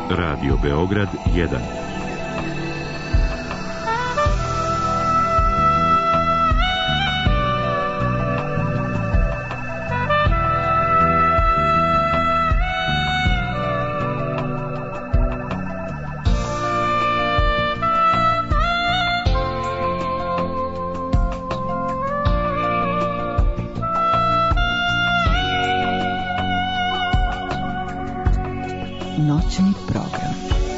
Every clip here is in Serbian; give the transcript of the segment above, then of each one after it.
Radio Beograd 1. Noćni program.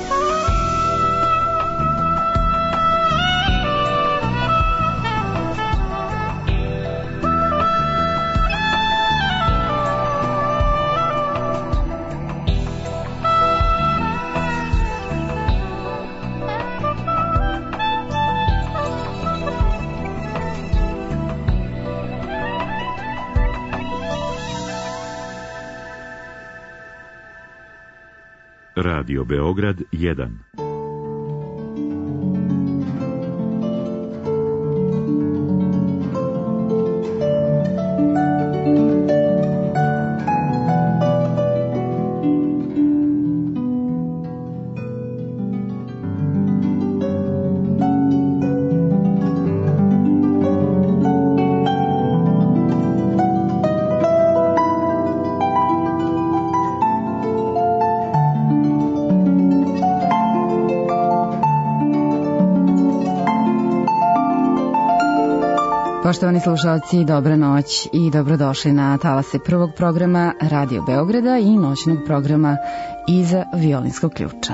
Radio Beograd 1. Poštovani slušalci, dobra noć i dobrodošli na talase prvog programa Radio Beograda i noćnog programa Iza violinskog ključa.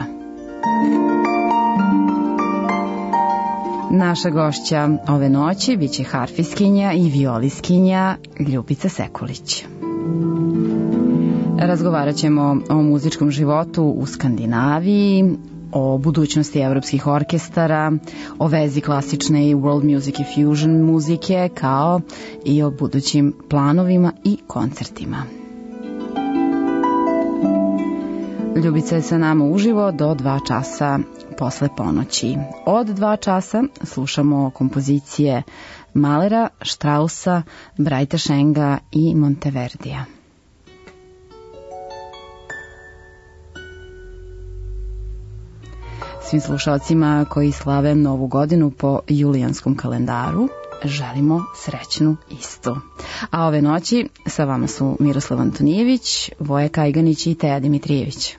Naša gošća ove noći biće harfiskinja i violiskinja Ljubica Sekulić. Razgovarat ćemo o muzičkom životu u Skandinaviji, o budućnosti evropskih orkestara, o vezi klasične i world music i fusion muzike, kao i o budućim planovima i koncertima. Ljubica je sa nama uživo do 2 časa posle ponoći. Od 2 časa slušamo kompozicije Mahlera, Straussa, Brajtašenga i Monteverdija. Svim slušalcima koji slave Novu godinu po julijanskom kalendaru želimo srećnu istu. A ove noći sa vama su Miroslav Antonijević, Voja Kajganić i Teja Dimitrijević.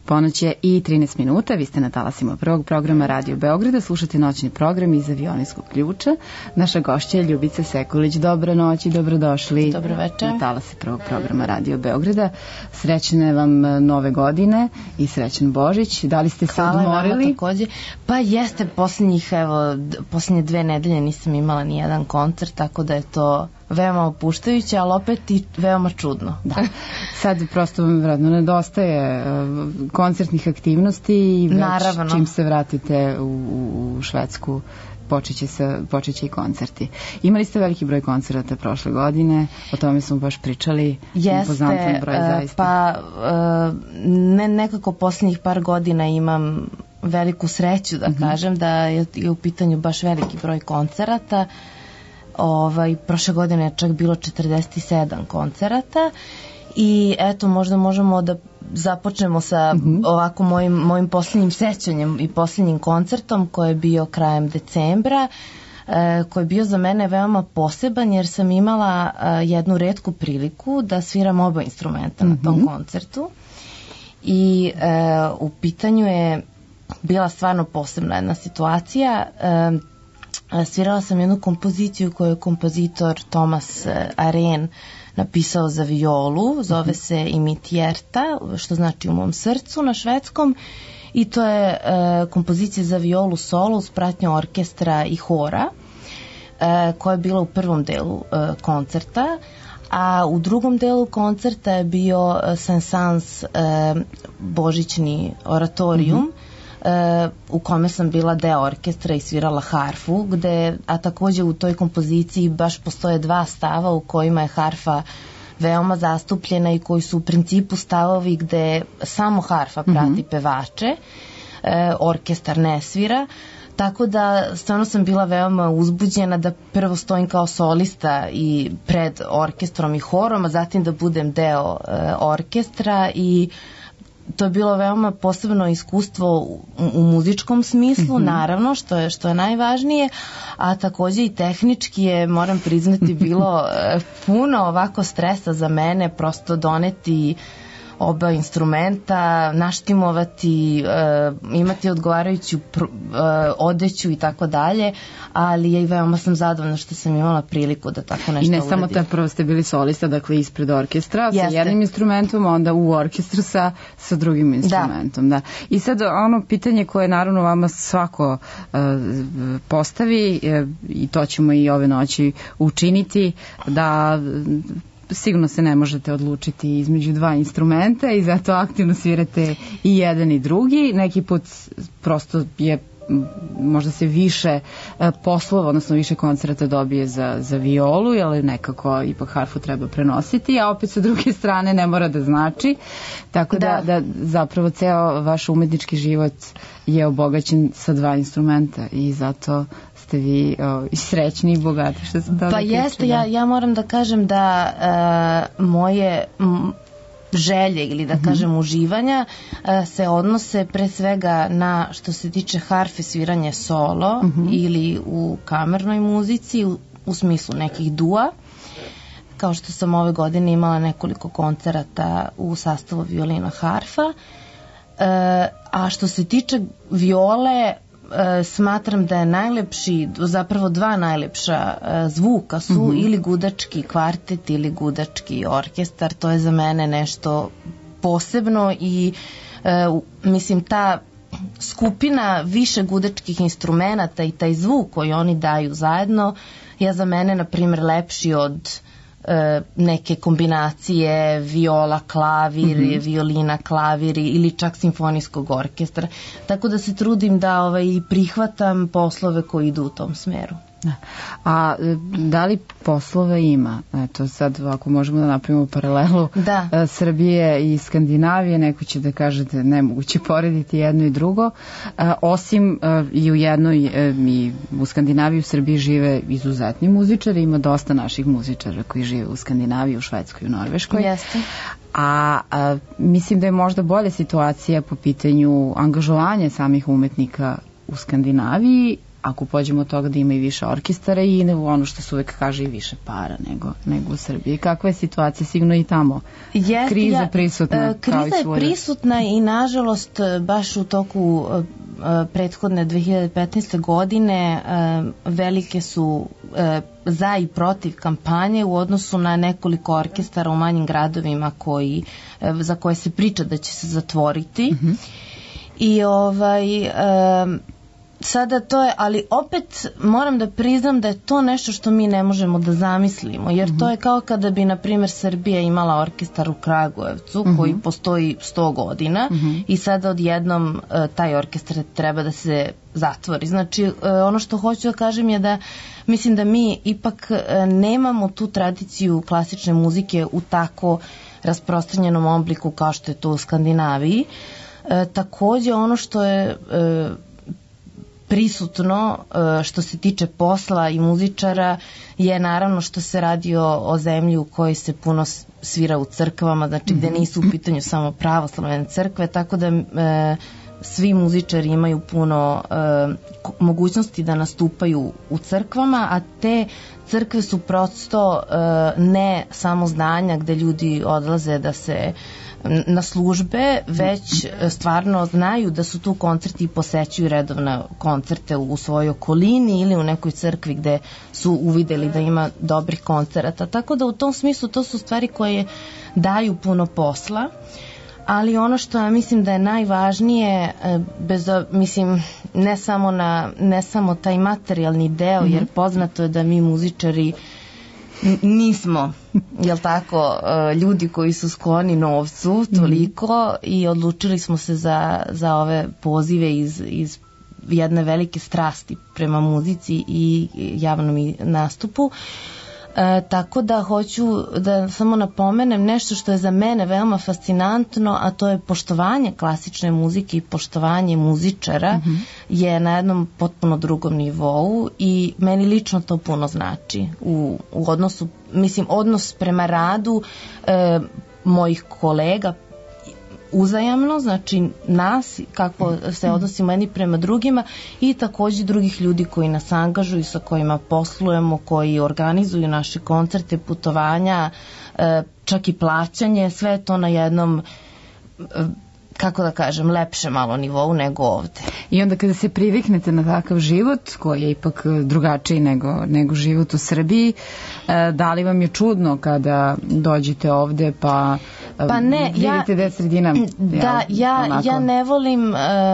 Ponoć je i 13 minuta, vi ste na talasima prvog programa Radio Beograda, slušate noćni program iz avionijskog ključa. Naša gošća je Ljubica Sekulić. Dobra noć i dobrodošli. Dobro večer. Na talasi prvog programa Radio Beograda. Srećne vam nove godine i srećan Božić. Da li ste se odmorili? Hvala vama takođe. Pa jeste, posljednje 2 nedelje nisam imala ni jedan koncert, tako da je to veoma opuštajuće, ali opet i veoma čudno. Da. Sad prosto vam vratno nedostaje koncertnih aktivnosti i već čim se vratite u Švedsku počeće i koncerti. Imali ste veliki broj koncerata prošle godine, o tome smo baš pričali. Jeste, pa nekako posljednjih par godina imam veliku sreću da kažem da je u pitanju baš veliki broj koncerata. Prošle godine je čak bilo 47 koncerata i eto možda možemo da započnemo sa ovako mojim posljednjim sećanjem i posljednjim koncertom koji je bio krajem decembra, koji je bio za mene veoma poseban jer sam imala jednu retku priliku da sviram oba instrumenta na tom koncertu i u pitanju je bila stvarno posebna jedna situacija. Svirala sam jednu kompoziciju koju je kompozitor Thomas Arén napisao za violu, zove se Imitjerta, što znači u mom srcu na švedskom, i to je kompozicija za violu solo uz pratnju orkestra i hora, koja je bila u prvom delu koncerta, a u drugom delu koncerta je bio Saint-Saëns božićni oratorijum, u kome sam bila deo orkestra i svirala harfu, a također u toj kompoziciji baš postoje 2 stava u kojima je harfa veoma zastupljena i koji su u principu stavovi gde samo harfa prati pevače, orkestar ne svira, tako da stvarno sam bila veoma uzbuđena da prvo stojim kao solista i pred orkestrom i horom, a zatim da budem deo orkestra i to je bilo veoma posebno iskustvo u muzičkom smislu, naravno, što je najvažnije, a također i tehnički je, moram priznati, bilo puno ovako stresa za mene, prosto doneti oba instrumenta, naštimovati, imati odgovarajuću odeću i tako dalje, ali i veoma sam zadovoljna što sam imala priliku da tako nešto uradim. I ne samo te, prvo ste bili solista, dakle ispred orkestra, sa jednim instrumentom, onda u orkestru sa drugim instrumentom. Da. I sad ono pitanje koje naravno vama svako postavi, i to ćemo i ove noći učiniti, da sigurno se ne možete odlučiti između 2 instrumenta i zato aktivno svirate i jedan i drugi. Neki put prosto je možda se više poslova, odnosno više koncerata dobije za violu, jer nekako ipak harfu treba prenositi, a opet sa druge strane ne mora da znači. Tako da zapravo ceo vaš umetnički život je obogaćen sa 2 instrumenta i zato ste vi srećni i bogati što se toga tiče. Pa jeste, ja moram da kažem da moje želje ili da kažem uživanja se odnose pre svega na što se tiče harfe sviranje solo ili u kamernoj muzici u smislu nekih dua, kao što sam ove godine imala nekoliko koncerata u sastavu violina harfa, a što se tiče viole smatram da je najlepši, zapravo 2 najlepša zvuka su ili gudački kvartet ili gudački orkestar. To je za mene nešto posebno i mislim ta skupina više gudačkih instrumenata i taj zvuk koji oni daju zajedno je za mene na primjer lepši od neke kombinacije viola, klavir, violina, klavir ili čak simfonijskog orkestra. Tako da se trudim da prihvatam poslove koji idu u tom smeru. A da li poslova ima? Eto sad ako možemo da napravimo paralelu Srbije i Skandinavije, neko će da kažete nemoguće porediti jedno i drugo, osim i u jednoj i u Skandinaviji, u Srbiji žive izuzetni muzičari, ima dosta naših muzičara koji žive u Skandinaviji, u Švedskoj i u Norveškoj. Jeste. A mislim da je možda bolja situacija po pitanju angažovanja samih umetnika u Skandinaviji, ako pođemo od toga da ima i više orkestara i ono što se uvek kaže i više para nego u Srbiji. Kakva je situacija? Sigurno i tamo kriza prisutna. Kriza je prisutna i nažalost baš u toku prethodne 2015. godine velike su za i protiv kampanje u odnosu na nekoliko orkestara u manjim gradovima za koje se priča da će se zatvoriti. I sada to je, ali opet moram da priznam da je to nešto što mi ne možemo da zamislimo, jer to je kao kada bi, na primjer, Srbija imala orkestar u Kragujevcu koji postoji 100 godina i sada odjednom taj orkestar treba da se zatvori. Znači, ono što hoću da kažem je da mislim da mi ipak nemamo tu tradiciju klasične muzike u tako rasprostranjenom obliku kao što je to u Skandinaviji. Takođe, ono što je prisutno što se tiče posla i muzičara je naravno što se radi o zemlji u kojoj se puno svira u crkvama, znači gde nisu u pitanju samo pravoslavne crkve, tako da svi muzičari imaju puno mogućnosti da nastupaju u crkvama, a te crkve su prosto ne samo zdanja gde ljudi odlaze da se na službe, već stvarno znaju da su tu koncerti i posećuju redovne koncerte u svojoj okolini ili u nekoj crkvi gde su uvideli da ima dobrih koncerata. Tako da u tom smislu to su stvari koje daju puno posla, ali ono što ja mislim da je najvažnije, mislim, ne samo taj materijalni deo, jer poznato je da mi muzičari nismo, jel tako, ljudi koji su skloni novcu toliko i odlučili smo se za ove pozive iz jedne velike strasti prema muzici i javnom nastupu. Tako da hoću da samo napomenem nešto što je za mene veoma fascinantno, a to je poštovanje klasične muzike i poštovanje muzičara je na jednom potpuno drugom nivou i meni lično to puno znači u odnosu, mislim, odnos prema radu mojih kolega uzajamno, znači nas, kako se odnosimo jedni prema drugima i takođe drugih ljudi koji nas angažuju, sa kojima poslujemo, koji organizuju naše koncerte, putovanja, čak i plaćanje, sve to na jednom, kako da kažem, lepše malo nivou nego ovde. I onda kada se priviknete na takav život, koji je ipak drugačiji nego život u Srbiji, da li vam je čudno kada dođete ovde pa ne, vidite da je sredina? Da, ja ne volim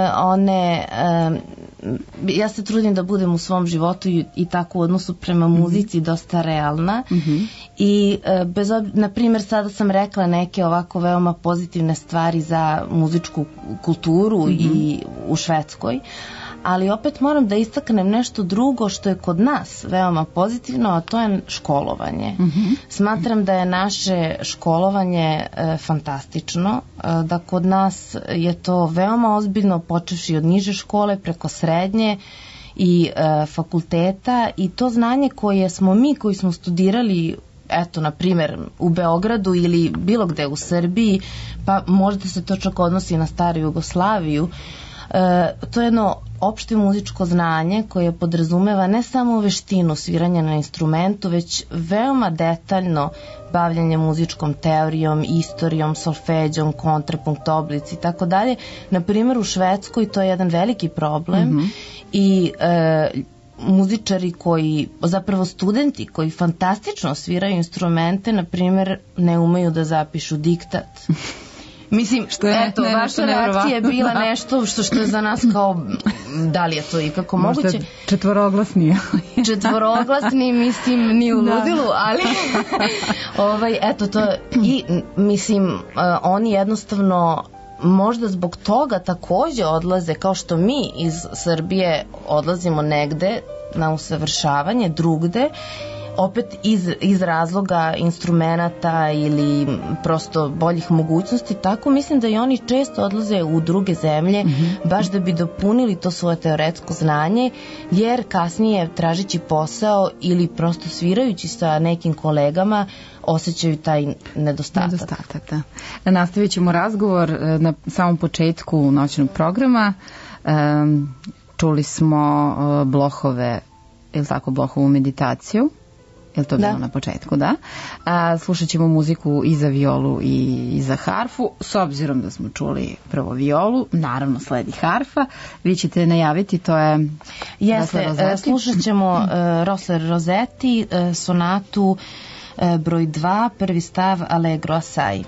ja se trudim da budem u svom životu i tako u odnosu prema muzici dosta realna i na primjer sada sam rekla neke ovako veoma pozitivne stvari za muzičku kulturu i u Švedskoj, ali opet moram da istaknem nešto drugo što je kod nas veoma pozitivno, a to je školovanje. Smatram da je naše školovanje fantastično, da kod nas je to veoma ozbiljno, počevši od niže škole preko srednje i fakulteta, i to znanje koje smo mi koji smo studirali, eto, na primjer, u Beogradu ili bilo gde u Srbiji, pa možda se to čak odnosi na staru Jugoslaviju, to je jedno opšte muzičko znanje koje podrazumeva ne samo veštinu sviranja na instrumentu, već veoma detaljno bavljanje muzičkom teorijom, istorijom, solfeđom, kontrapunkt, oblici i tako dalje. Na primjer, u Švedskoj to je jedan veliki problem i muzičari koji, zapravo studenti koji fantastično sviraju instrumente, na primjer, ne umeju da zapišu diktat. Mislim, eto, vaša reakcija je bila nešto što je za nas kao, da li je to ikako moguće? Možda četvoroglasni. Četvoroglasni, mislim, ni u ludilu, ali eto to, i mislim, oni jednostavno možda zbog toga takođe odlaze, kao što mi iz Srbije odlazimo negde na usavršavanje drugde, opet iz razloga instrumenata ili prosto boljih mogućnosti, tako mislim da i oni često odlaze u druge zemlje baš da bi dopunili to svoje teoretsko znanje, jer kasnije tražići posao ili prosto svirajući sa nekim kolegama osjećaju taj nedostatak. Da. Nastavit ćemo razgovor na samom početku noćnog programa. čuli smo Blohove, je li tako, Blohovu meditaciju? Je li to bilo na početku, da? Slušat ćemo muziku i za violu i za harfu. S obzirom da smo čuli prvo violu, naravno sledi harfa. Vi ćete najaviti, to je Jeste, slušat ćemo Rosler Rosetti, sonatu broj 2, prvi stav Allegro assai.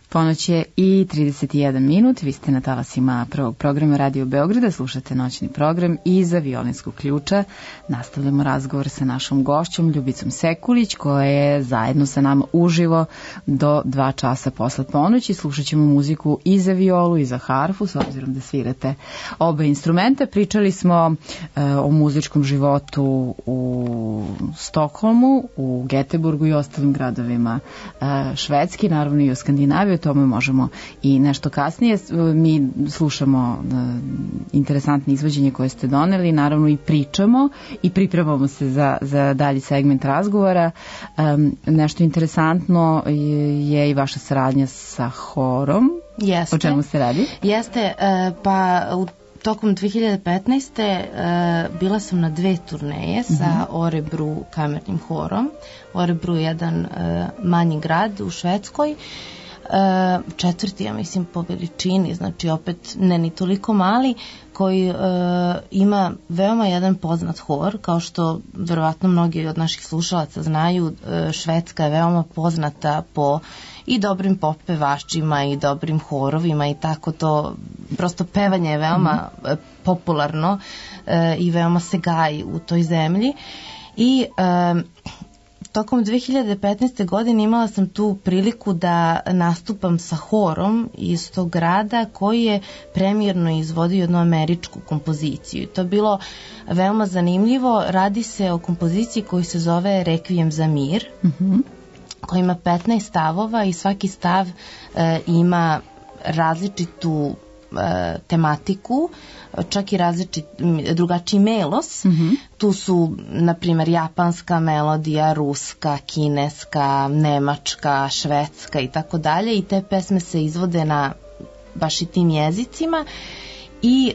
Ponoć je i 31 minut, vi ste na talasima prvog programa Radio Beograda, slušate noćni program i Iza violinskog ključa nastavljamo razgovor sa našom gošćom Ljubicom Sekulić, koja je zajedno sa nama uživo do 2 časa posle ponoći. Slušat ćemo muziku i za violu i za harfu, s obzirom da svirate oba instrumenta. Pričali smo o muzičkom životu u Stokholmu, u Göteborgu i ostalim gradovima Švedski, naravno i o Skandinaviji, o tome možemo i nešto kasnije. Mi slušamo interesantne izvođenje koje ste doneli, naravno i pričamo i pripremamo se za dalji segment razgovora. Nešto interesantno je i vaša saradnja sa horom. Jeste. O čemu se radi? Jeste, pa tokom 2015. Bila sam na 2 turneje sa Örebro kamernim horom. Örebro je jedan manji grad u Švedskoj, 4. ja mislim po veličini, znači opet ne ni toliko mali, koji ima veoma jedan poznat hor, kao što verovatno mnogi od naših slušalaca znaju. Švedska je veoma poznata po i dobrim pop pevačima i dobrim horovima i tako to, prosto pevanje je veoma popularno i veoma se gaji u toj zemlji. I tokom 2015. godine imala sam tu priliku da nastupam sa horom iz tog grada koji je premijerno izvodio jednu američku kompoziciju. To je bilo veoma zanimljivo. Radi se o kompoziciji koji se zove Rekvijem za mir, koji ima 15 stavova i svaki stav ima različitu tematiku, čak i drugačiji melos. Tu su, na primjer, japanska melodija, ruska, kineska, nemačka, švedska i tako dalje, i te pesme se izvode na baš i tim jezicima. I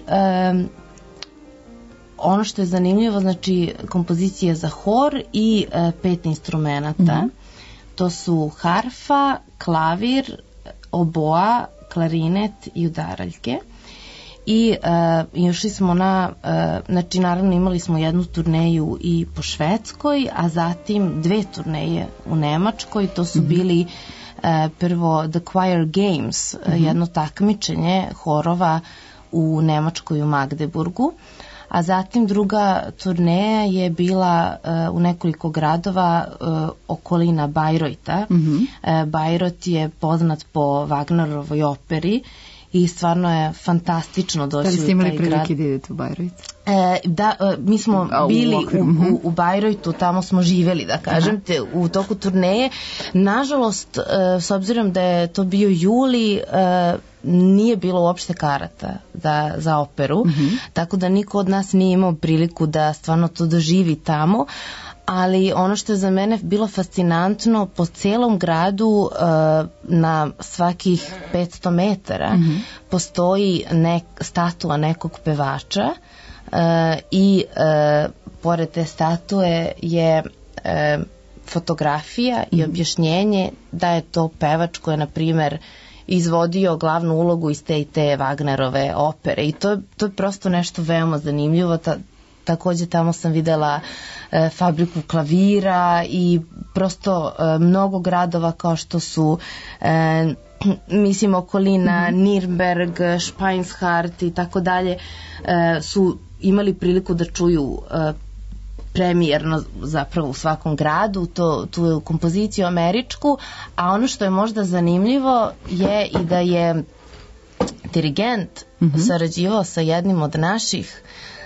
ono što je zanimljivo, znači kompozicija za hor i 5 instrumenata. To su harfa, klavir, oboa, klarinet i udaraljke. I išli smo znači naravno imali smo jednu turneju i po Švedskoj, a zatim 2 turneje u Nemačkoj. To su bili prvo The Choir Games, jedno takmičenje horova u Nemačkoj u Magdeburgu, a zatim druga turneja je bila u nekoliko gradova okolina Bajrojta. Bajrot je poznat po Wagnerovoj operi i stvarno je fantastično doći u taj grad. Da li ste imali prilike da idete u Bajrojt? Da, mi smo bili u Bajrojtu, tamo smo živeli, da kažem, u toku turneje. Nažalost, s obzirom da je to bio juli, nije bilo uopšte karata za operu, tako da niko od nas nije imao priliku da stvarno to doživi tamo. Ali ono što je za mene bilo fascinantno, po celom gradu na svakih 500 metara postoji statua nekog pevača i pored te statue je fotografija i objašnjenje da je to pevač koji je, na primjer, izvodio glavnu ulogu iz te i te Wagnerove opere, i to je prosto nešto veoma zanimljivo. Takođe tamo sam videla fabriku klavira i prosto mnogo gradova kao što su mislim okolina Nürnberg, Speinshardt i tako dalje su imali priliku da čuju premijerno zapravo u svakom gradu tu kompoziciju američku. A ono što je možda zanimljivo je i da je dirigent sarađivao sa jednim od naših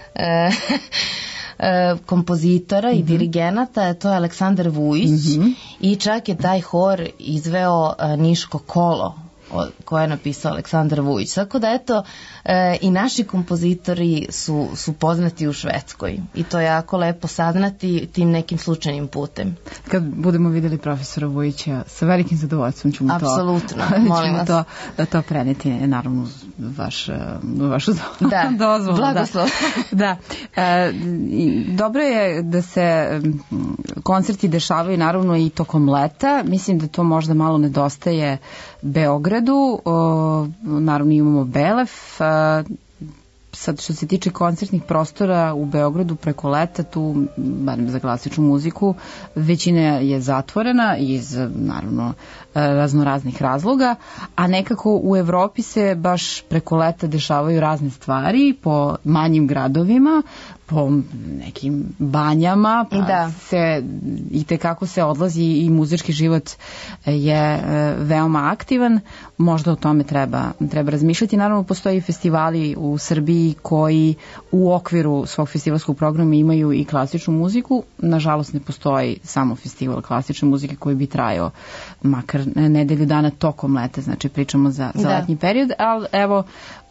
kompozitora i dirigenata, to je Aleksandar Vujić, i čak je taj hor izveo Niško kolo koje je napisao Aleksandar Vujić. Tako da eto, i naši kompozitori su poznati u Švedskoj i to je jako lepo saznati tim nekim slučajnim putem. Kad budemo vidjeli profesora Vujića, sa velikim zadovoljstvom ćemo apsolutno, molim vas. to preneti, naravno vašu dozvolu. Blagoslov. Da. Dobro je da se koncerti dešavaju naravno i tokom leta. Mislim da to možda malo nedostaje Beogradu. Naravno imamo Belef, sad što se tiče koncertnih prostora u Beogradu preko leta, tu, barem za klasičnu muziku, većina je zatvorena iz, naravno, raznoraznih razloga, a nekako u Evropi se baš preko leta dešavaju razne stvari po manjim gradovima, po nekim banjama, pa se i tekako se odlazi i muzički život je veoma aktivan. Možda o tome treba razmišljati. Naravno, postoje i festivali u Srbiji koji u okviru svog festivalskog programa imaju i klasičnu muziku. Nažalost, ne postoji samo festival klasične muzike koji bi trajao makar nedelju dana tokom leta, znači pričamo za letnji period, ali evo,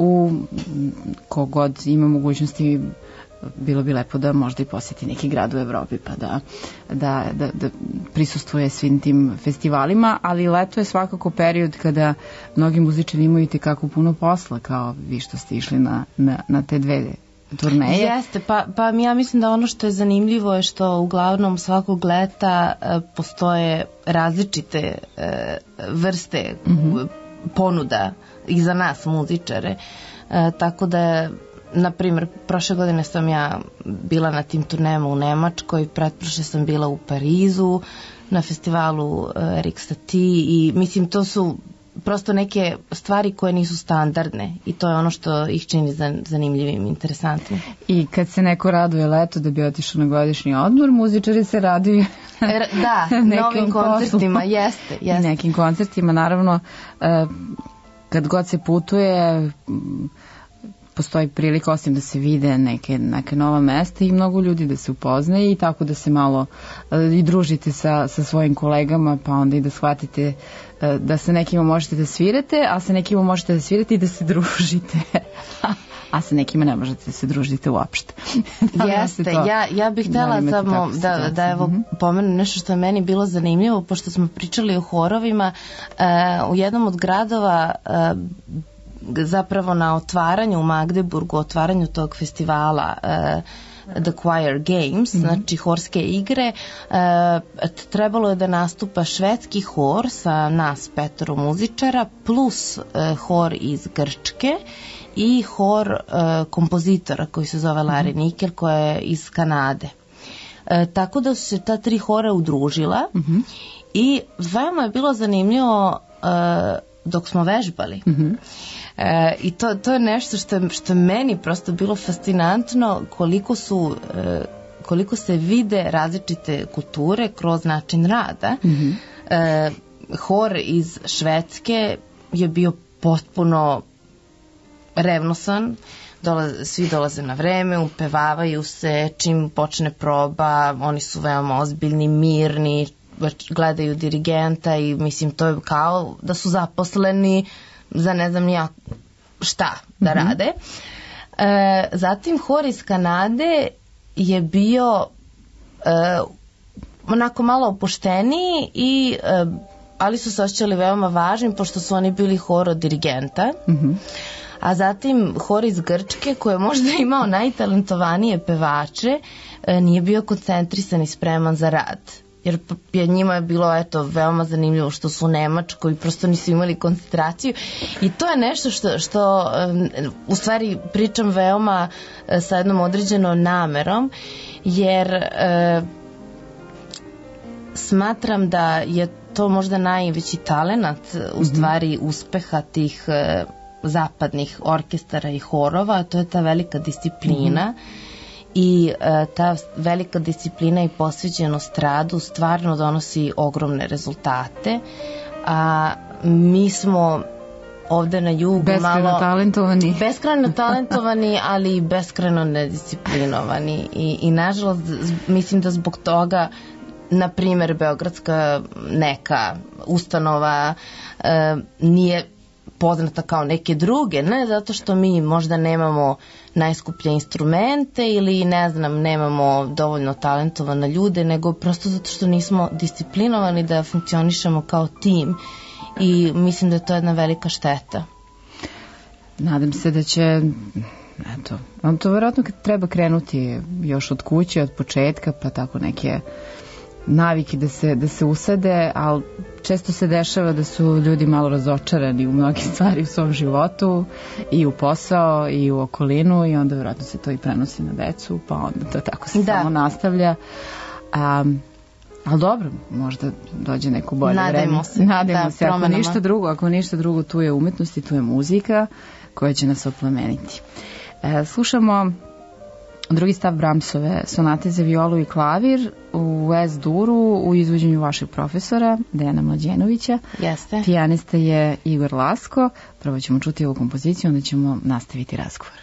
kogod ima mogućnosti, bilo bi lepo da možda i posjeti neki grad u Evropi pa da prisustvuje svim tim festivalima, ali leto je svakako period kada mnogi muzičari imaju tekako puno posla, kao vi što ste išli na te dve turneje. Jeste, pa ja mislim da ono što je zanimljivo je što uglavnom svakog leta postoje različite vrste ponuda i za nas muzičare, tako da na primjer, prošle godine sam ja bila na tim turnejama u Nemačkoj, pretprošle sam bila u Parizu na festivalu Erik Satie i mislim to su prosto neke stvari koje nisu standardne i to je ono što ih čini zanimljivim i interesantnim. I kad se neko raduje leto da bi otišao na godišnji odmor, muzičari se raduju novim koncertima, jeste. Nekim koncertima, naravno, kad god se putuje, postoji prilika osim da se vide neke nova mesta i mnogo ljudi da se upoznaje i tako da se malo i družite sa svojim kolegama, pa onda i da shvatite da sa nekima možete da svirate, a sa nekima možete da svirate i da se družite. A sa nekima ne možete da se družite uopšte. Jeste, ja bih htjela samo da evo pomenem nešto što je meni bilo zanimljivo, pošto smo pričali o horovima, u jednom od gradova zapravo na otvaranju u Magdeburgu, otvaranju tog festivala The Choir Games, znači horske igre, trebalo je da nastupa švedski hor sa nas 5 muzičara plus hor iz Grčke i hor kompozitora koji se zove Larry Nickel, koja je iz Kanade. Tako da su se ta 3 hora udružila i veoma je bilo zanimljivo dok smo vežbali. I to je nešto što je meni prosto bilo fascinantno, koliko se vide različite kulture kroz način rada. Hor iz Švedske je bio potpuno revnosan, svi dolaze na vreme, upevavaju se, čim počne proba, oni su veoma ozbiljni, mirni, gledaju dirigenta i mislim to je kao da su zaposleni za ne znam ja šta da rade. Zatim hor iz Kanade je bio onako malo opušteniji ali su se osjećali veoma važnim pošto su oni bili hor od dirigenta. A zatim hor iz Grčke koji je možda imao najtalentovanije pevače nije bio koncentrisan i spreman za rad. Jer njima je bilo veoma zanimljivo što su u Nemačkoj i prosto nisu imali koncentraciju i to je nešto što u stvari pričam veoma sa jednom određenom namerom, jer smatram da je to možda najveći talenat u stvari uspeha tih zapadnih orkestara i horova, to je ta velika disciplina. I ta velika disciplina i posvećenost radu stvarno donosi ogromne rezultate, a mi smo ovde na jugu beskrajno talentovani, ali i beskrajno nedisciplinovani i nažalost mislim da zbog toga na primjer beogradska neka ustanova nije poznata kao neke druge, ne zato što mi možda nemamo najskuplje instrumente ili ne znam, nemamo dovoljno talentovane ljude, nego prosto zato što nismo disciplinovani da funkcionišemo kao tim i mislim da je to jedna velika šteta. Nadam se da će to vjerojatno treba krenuti još od kuće, od početka, pa tako neke navike da se usade, ali često se dešava da su ljudi malo razočarani u mnogi stvari u svom životu, i u posao i u okolinu, i onda vjerojatno se to i prenosi na decu, pa onda to tako se samo nastavlja. Ali dobro, možda dođe neko bolje vreme. Nadajmo se. Ako ništa drugo, tu je umetnost i tu je muzika koja će nas oplemeniti. Slušamo drugi stav Brahmsove sonate za violu i klavir u S-duru u izvođenju vašeg profesora Dejana Mlađenovića. Jeste. Pijanista je Igor Lasko. Prvo ćemo čuti ovu kompoziciju, onda ćemo nastaviti razgovor.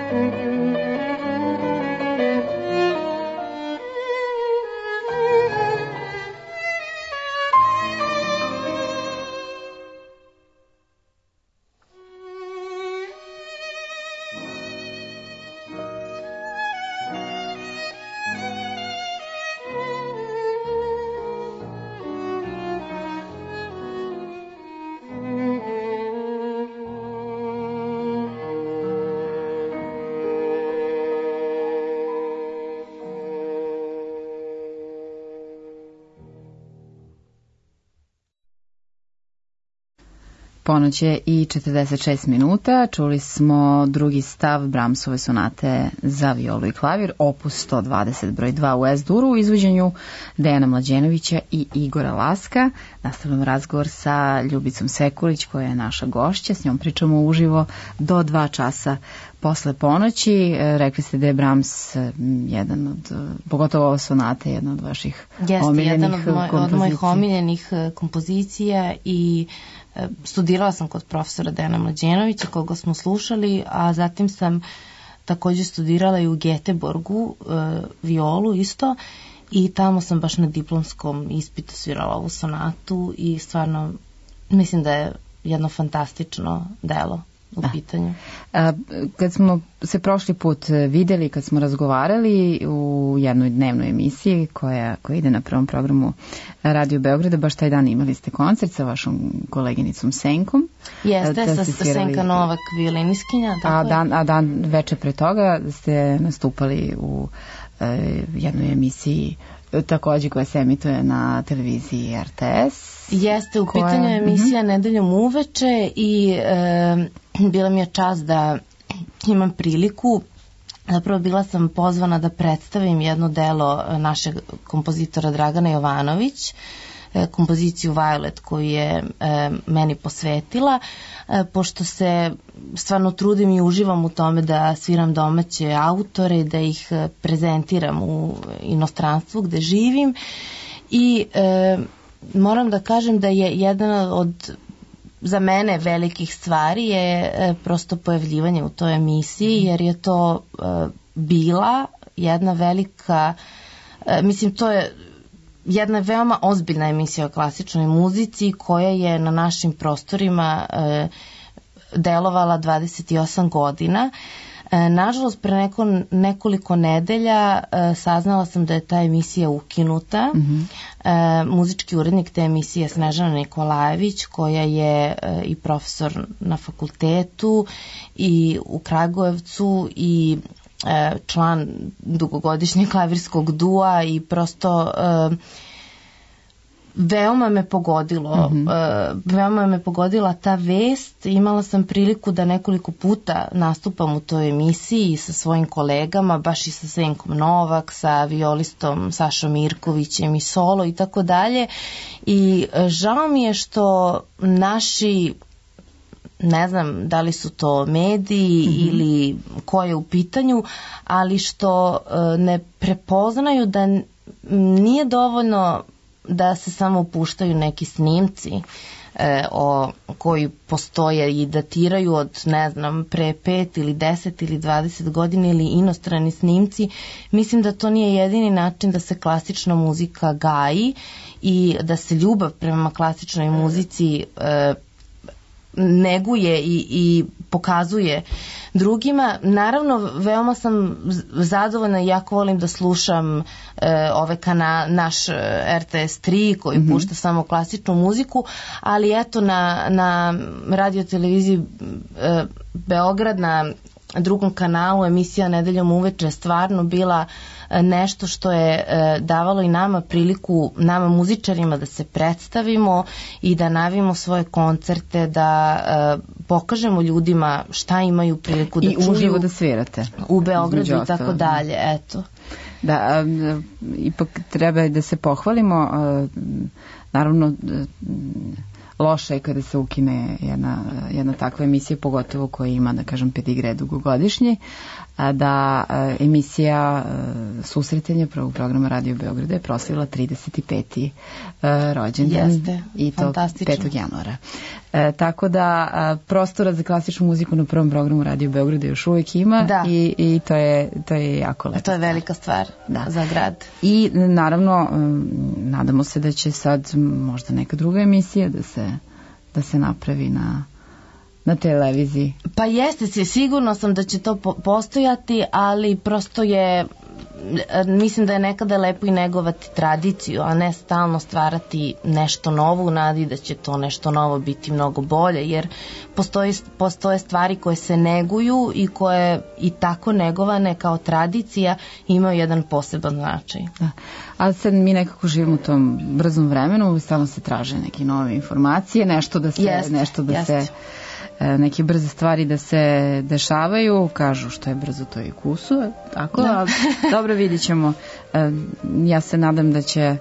Ponoć je i 46 minuta. Čuli smo drugi stav Brahmsove sonate za violu i klavir, opus 120 broj 2 u S-duru u izvođenju Dejana Mlađenovića i Igora Laska. Nastavljamo razgovor sa Ljubicom Sekulić, koja je naša gošća. S njom pričamo uživo do 2 časa posle ponoći. Rekli ste da je Brahms jedan od, pogotovo ova sonata, jedna od vaših omiljenih kompozicija. Od mojih omiljenih kompozicija i studirala sam kod profesora Dejana Mlađenovića, koga smo slušali, a zatim sam također studirala i u Göteborgu violu isto, i tamo sam baš na diplomskom ispitu svirala ovu sonatu i stvarno mislim da je jedno fantastično delo u pitanju. Kad smo se prošli put videli, kad smo razgovarali u jednoj dnevnoj emisiji koja ide na prvom programu Radio Beograda, baš taj dan imali ste koncert sa vašom koleginicom Senkom. Jeste, Senka Novak, violiniskinja. A dan veče pre toga ste nastupali u jednoj emisiji takođe koja se emituje na televiziji RTS. Jeste, u pitanju je emisija Nedeljom uveče i bila mi je čast da imam priliku. Zapravo bila sam pozvana da predstavim jedno delo našeg kompozitora Dragana Jovanović, kompoziciju Violet koju je meni posvetila, pošto se stvarno trudim i uživam u tome da sviram domaće autore, da ih prezentiram u inostranstvu gde živim, i moram da kažem da je jedna od za mene velikih stvari je prosto pojavljivanje u toj emisiji, jer je to bila jedna velika, mislim to je jedna veoma ozbiljna emisija o klasičnoj muzici koja je na našim prostorima delovala 28 godina. Nažalost, pre nekoliko nedelja saznala sam da je ta emisija ukinuta. Muzički urednik te emisije Snežana Nikolajević, koja je i profesor na fakultetu i u Kragujevcu i član dugogodišnjeg klavirskog dua, i prosto veoma me pogodila ta vest. Imala sam priliku da nekoliko puta nastupam u toj emisiji sa svojim kolegama, baš i sa Senkom Novak, sa violistom Sašom Mirkovićem i solo i tako dalje. I žao mi je što naši, ne znam da li su to mediji ili ko je u pitanju, ali što ne prepoznaju da nije dovoljno da se samo puštaju neki snimci koji postoje i datiraju od, ne znam, pre 5 ili 10 ili 20 godina, ili inostrani snimci. Mislim da to nije jedini način da se klasična muzika gaji i da se ljubav prema klasičnoj muzici neguje i pokazuje drugima. Naravno, veoma sam zadovoljna i jako volim da slušam naš RTS 3 koji pušta samo klasičnu muziku, ali eto na radio televiziji Beograd na drugom kanalu emisija Nedeljom uveče stvarno bila nešto što je davalo i nama priliku, nama muzičarima, da se predstavimo i da najavimo svoje koncerte, da pokažemo ljudima šta imaju priliku da čuju. I uživo da svirate. U Beogradu i tako dalje, eto. Da, ipak treba da se pohvalimo, naravno loše je kada se ukine jedna takva emisija, pogotovo koja ima, da kažem, pedigre dugogodišnji, da emisija Susretanje prvog programa Radio Beograda je proslavila 35. rođendan. Jeste, i to fantastično. 5. januara. Tako da prostora za klasičnu muziku na prvom programu Radio Beograda još uvijek ima i to je jako lepo. To je velika stvar za grad. I naravno nadamo se da će sad možda neka druga emisija da se napravi na televiziji. Pa jeste, sigurno sam da će to postojati, ali prosto je, mislim da je nekada lepo i negovati tradiciju, a ne stalno stvarati nešto novo u nadi da će to nešto novo biti mnogo bolje, jer postoje stvari koje se neguju i koje i tako negovane kao tradicija imaju jedan poseban značaj. Da. Ali sad mi nekako živimo u tom brzom vremenu, stalno se traže neke nove informacije, neke brze stvari da se dešavaju, kažu što je brzo to i kusuje, tako, ali dobro, vidit ćemo. Ja se nadam da će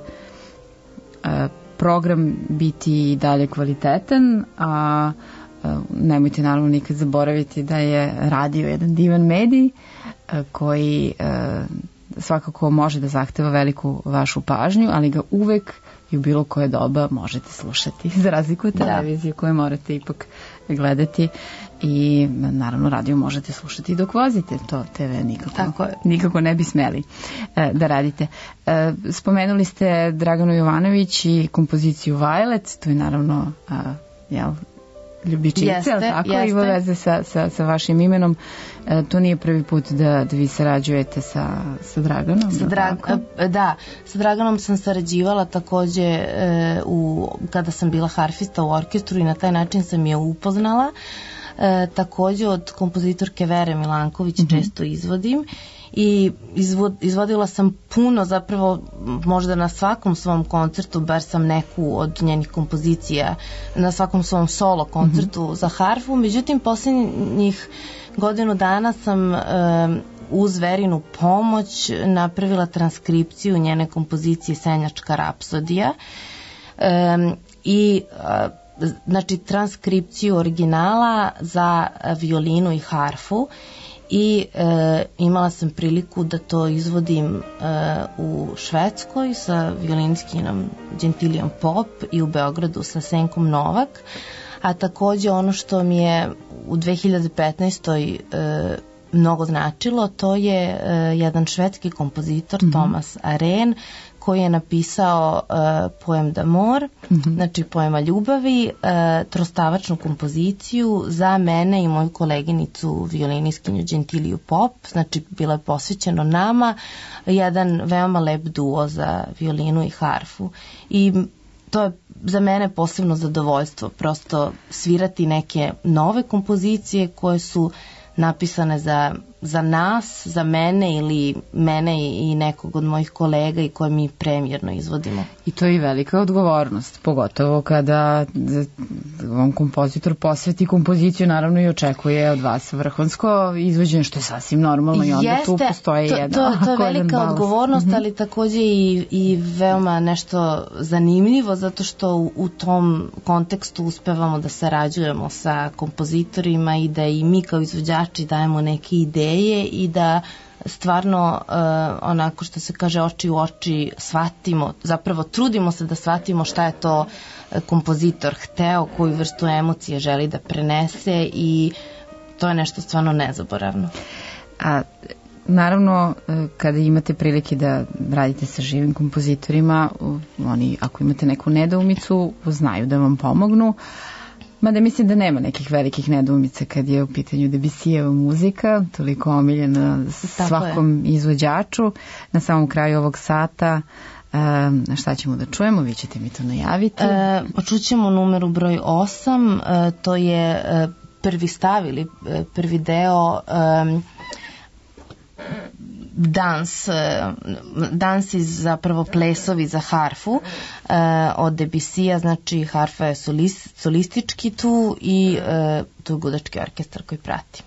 program biti i dalje kvalitetan, a nemojte naravno nikad zaboraviti da je radio jedan divan medij koji svakako može da zahteva veliku vašu pažnju, ali ga uvek i u bilo koje doba možete slušati, za razliku od televizije koje morate ipak gledati, i naravno radio možete slušati dok vozite, to TV nikako ne bi smeli da radite. Spomenuli ste Draganu Jovanović i kompoziciju Violet, to je naravno ljubičica, tako, ima veze sa vašim imenom. To nije prvi put da vi sarađujete sa Draganom? Sa Draganom sam sarađivala takođe kada sam bila harfista u orkestru i na taj način sam je upoznala. Takođe od kompozitorke Vere Milanković često izvodim i izvodila sam puno, zapravo možda na svakom svom koncertu, bar sam neku od njenih kompozicija, na svakom svom solo koncertu za harfu. Međutim, posljednjih godinu dana sam uz Verinu pomoć napravila transkripciju njene kompozicije Senjačka rapsodija i znači transkripciju originala za violinu i harfu, i imala sam priliku da to izvodim u Švedskoj sa violinskinom Gentilijom Pop i u Beogradu sa Senkom Novak, a takođe ono što mi je u 2015. mnogo značilo, to je jedan švedski kompozitor Thomas Aren, koji je napisao poem d'amor, znači poema ljubavi, trostavačnu kompoziciju za mene i moju koleginicu violiniskinju Gentiliju Pop, znači bilo je posvećeno nama, jedan veoma lep duo za violinu i harfu. I to je za mene posebno zadovoljstvo, prosto svirati neke nove kompozicije koje su napisane za nas, za mene ili mene i nekog od mojih kolega i koje mi premijerno izvodimo. I to je i velika odgovornost, pogotovo kada vam kompozitor posveti kompoziciju, naravno i očekuje od vas vrhunsko izvođenje, što je sasvim normalno, i onda tu postoji jedan balans. To je velika odgovornost, ali takođe i veoma nešto zanimljivo, zato što u tom kontekstu uspevamo da sarađujemo sa kompozitorima i da i mi kao izvođači dajemo neke ideje i da stvarno onako što se kaže oči u oči shvatimo, zapravo trudimo se da shvatimo šta je to kompozitor hteo, koju vrstu emocije želi da prenese, i to je nešto stvarno nezaboravno. A naravno, kada imate prilike da radite sa živim kompozitorima, oni, ako imate neku nedoumicu, znaju da vam pomognu. Mada mislim da nema nekih velikih nedoumica kad je u pitanju Debussijeva muzika, toliko omiljena svakom izvođaču. Na samom kraju ovog sata šta ćemo da čujemo, vi ćete mi to najaviti. Čućemo numeru broj 8, to je prvi stav ili prvi deo dansi, zapravo plesovi za harfu od Debussija, znači harfa je solistički tu i tu je gudački orkestar koji prati.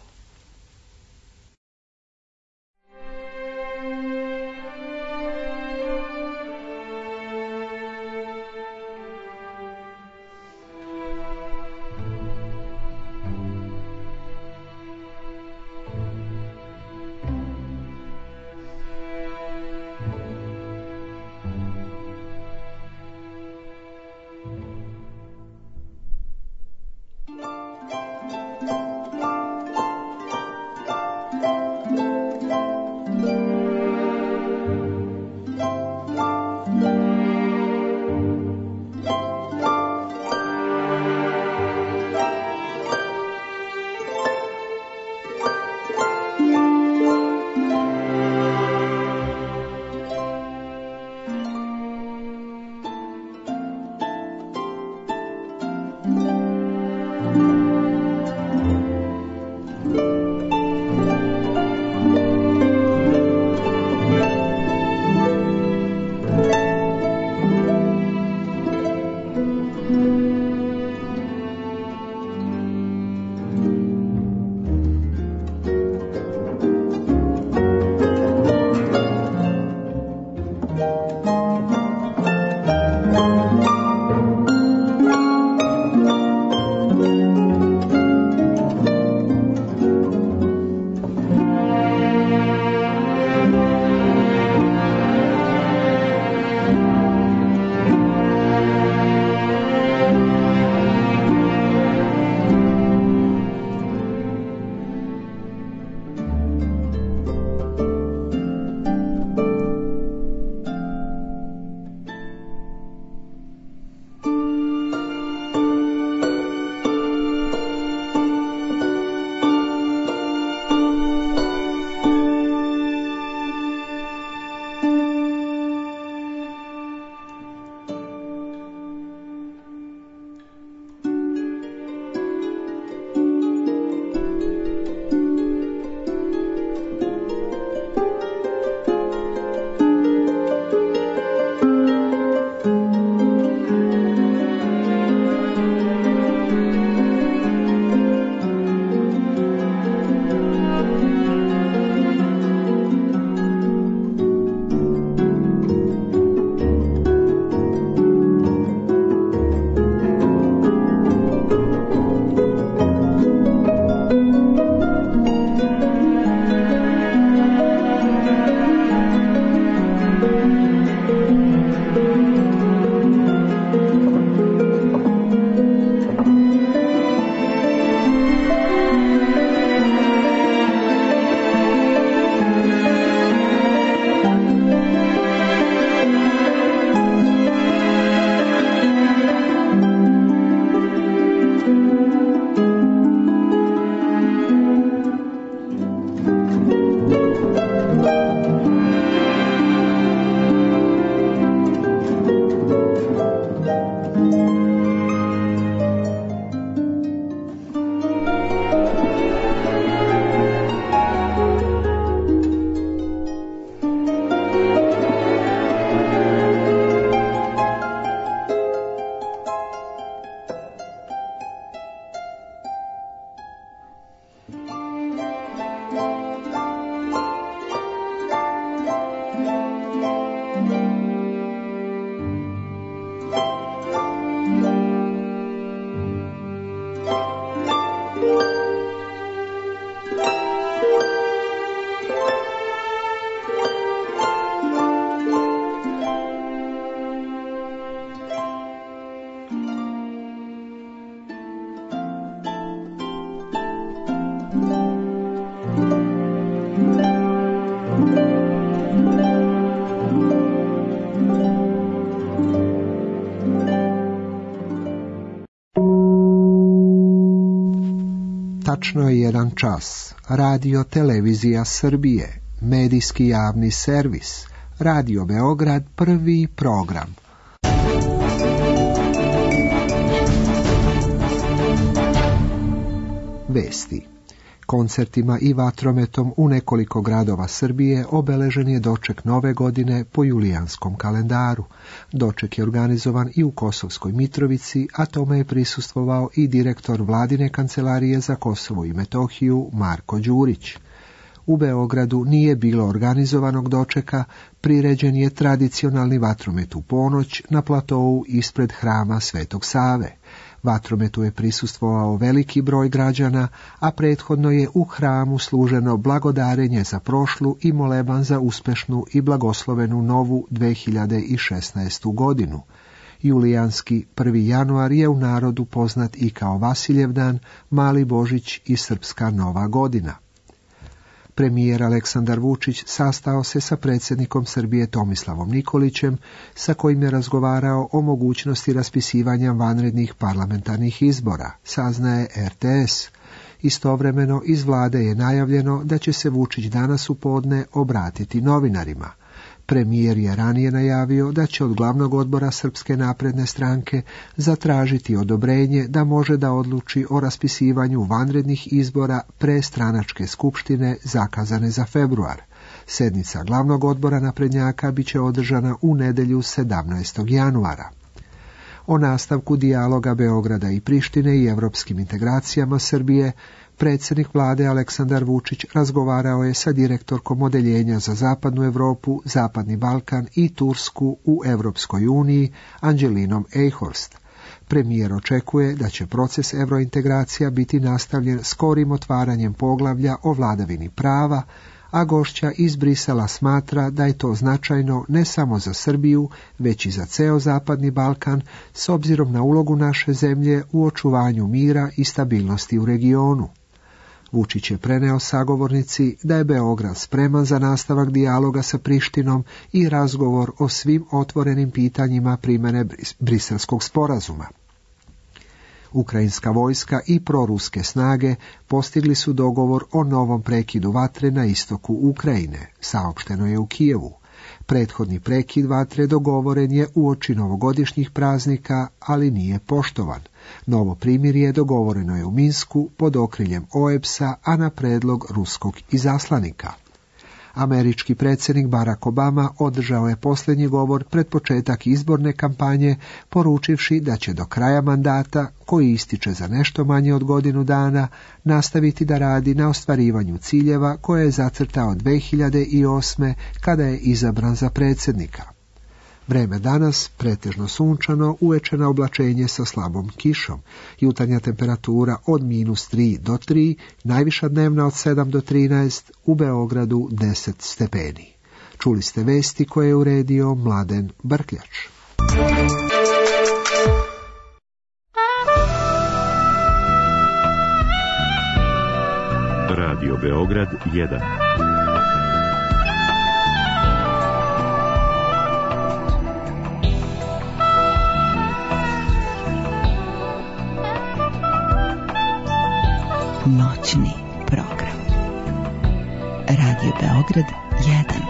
Tačno je 1 čas. Radio Televizija Srbije, medijski javni servis, Radio Beograd, prvi program. Vesti. Koncertima i vatrometom u nekoliko gradova Srbije obeležen je doček nove godine po julijanskom kalendaru. Doček je organizovan i u Kosovskoj Mitrovici, a tome je prisustvovao i direktor Vladine kancelarije za Kosovo i Metohiju Marko Đurić. U Beogradu nije bilo organizovanog dočeka, priređen je tradicionalni vatromet u ponoć na platou ispred hrama Svetog Save. Vatrometu je prisustvovao veliki broj građana, a prethodno je u hramu služeno blagodarenje za prošlu i moleban za uspešnu i blagoslovenu novu 2016. godinu. Julijanski 1. januar je u narodu poznat i kao Vasiljev dan, Mali Božić i Srpska Nova godina. Premijer Aleksandar Vučić sastao se sa predsjednikom Srbije Tomislavom Nikolićem, sa kojim je razgovarao o mogućnosti raspisivanja vanrednih parlamentarnih izbora, saznaje RTS. Istovremeno iz vlade je najavljeno da će se Vučić danas u podne obratiti novinarima. Premijer je ranije najavio da će od glavnog odbora Srpske napredne stranke zatražiti odobrenje da može da odluči o raspisivanju vanrednih izbora pre stranačke skupštine zakazane za februar. Sednica glavnog odbora naprednjaka biće održana u nedjelju 17. januara. O nastavku dijaloga Beograda i Prištine i evropskim integracijama Srbije predsjednik vlade Aleksandar Vučić razgovarao je sa direktorkom odeljenja za Zapadnu Europu, Zapadni Balkan i Tursku u Europskoj uniji, Anđelinom Eichhorst. Premijer očekuje da će proces eurointegracija biti nastavljen skorim otvaranjem poglavlja o vladavini prava, a gošća iz Brisela smatra da je to značajno ne samo za Srbiju, već i za ceo Zapadni Balkan, s obzirom na ulogu naše zemlje u očuvanju mira i stabilnosti u regionu. Vučić je preneo sagovornici da je Beograd spreman za nastavak dijaloga sa Prištinom i razgovor o svim otvorenim pitanjima primjene Briselskog sporazuma. Ukrajinska vojska i proruske snage postigli su dogovor o novom prekidu vatre na istoku Ukrajine, saopšteno je u Kijevu. Prethodni prekid vatre dogovoren je uoči novogodišnjih praznika, ali nije poštovan. Novo primirje dogovoreno je u Minsku pod okriljem OEBS-a, a na predlog ruskog izaslanika. Američki predsjednik Barack Obama održao je posljednji govor pred početak izborne kampanje, poručivši da će do kraja mandata, koji ističe za nešto manje od godinu dana, nastaviti da radi na ostvarivanju ciljeva koje je zacrtao 2008. kada je izabran za predsjednika. Vreme danas pretežno sunčano, uvečeno oblačenje sa slabom kišom, jutarnja temperatura od -3 do 3, najviša dnevna od 7 do 13, u Beogradu 10 stepeni. Čuli ste vesti koje je uredio Mladen Brkljač. Radio Beograd 1. Noćni program. Radio Beograd 1.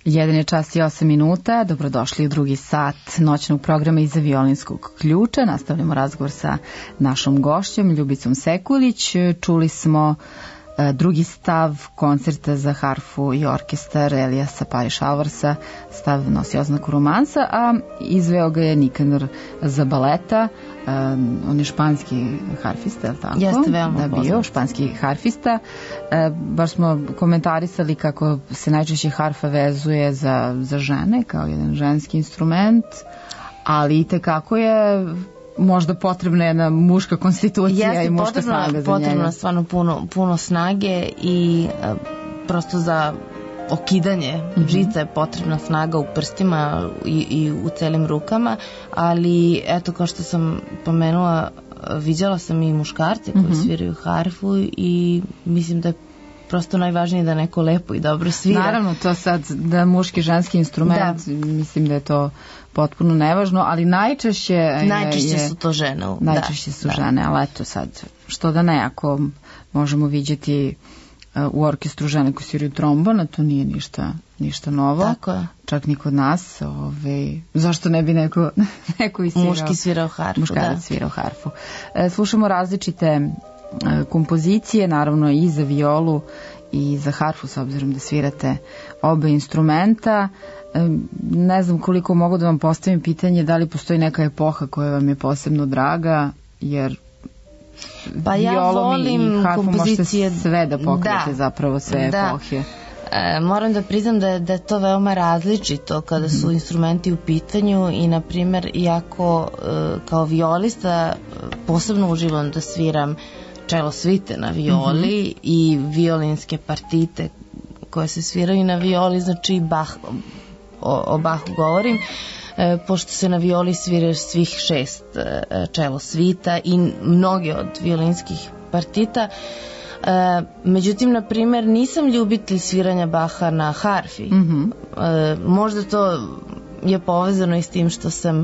1 je čas i 8 minuta. Dobrodošli u drugi sat noćnog programa Iza violinskog ključa. Nastavljamo razgovor sa našom gošćom Ljubicom Sekulić. Čuli smo drugi stav koncerta za harfu i orkestar Eliasa Pariš-Alvarsa. Stav nosi oznaku romansa, a izveo ga je Nikanor Zabaleta. On je španski harfista, je li tako? Jeste, veoma poznat. Bio španski harfista. Baš smo komentarisali kako se najčešće harfa vezuje za žene, kao jedan ženski instrument, ali i tekako je možda potrebna jedna muška konstitucija i muška snaga za njega. Potrebno stvarno puno snage i prosto za okidanje žica je potrebna snaga u prstima i u celim rukama, ali eto, kao što sam pomenula, viđala sam i muškarce koji sviraju harfu i mislim da je prosto najvažnije da neko lepo i dobro svira. Naravno, to sad da muški ženski instrument, mislim da je to potpuno nevažno, ali najčešće su to žene. Najčešće su žene, ali eto sad, što da ne, ako možemo vidjeti u orkestru žene koji sviraju trombon, to nije ništa novo. Tako je. Čak ni kod nas. Zašto ne bi neko muški svirao harfu. Muškarac svirao harfu. Slušamo različite kompozicije, naravno i za violu i za harfu, s obzirom da svirate oba instrumenta. Ne znam koliko mogu da vam postavim pitanje, da li postoji neka epoha koja vam je posebno draga, jer pa ja volim i harfu kompozicije, možete sve da pokrijete, zapravo sve epohe. Moram da priznam da je to veoma različito kada su instrumenti u pitanju i, na primjer, iako kao violista posebno uživam da sviram čelo svite na violi i violinske partite koje se sviraju na violi, znači o Bachu govorim, pošto se na violi svira svih 6 čelo svita i mnoge od violinskih partita. Međutim, na primjer, nisam ljubitelj sviranja Bacha na harfi. Možda to je povezano i s tim što sam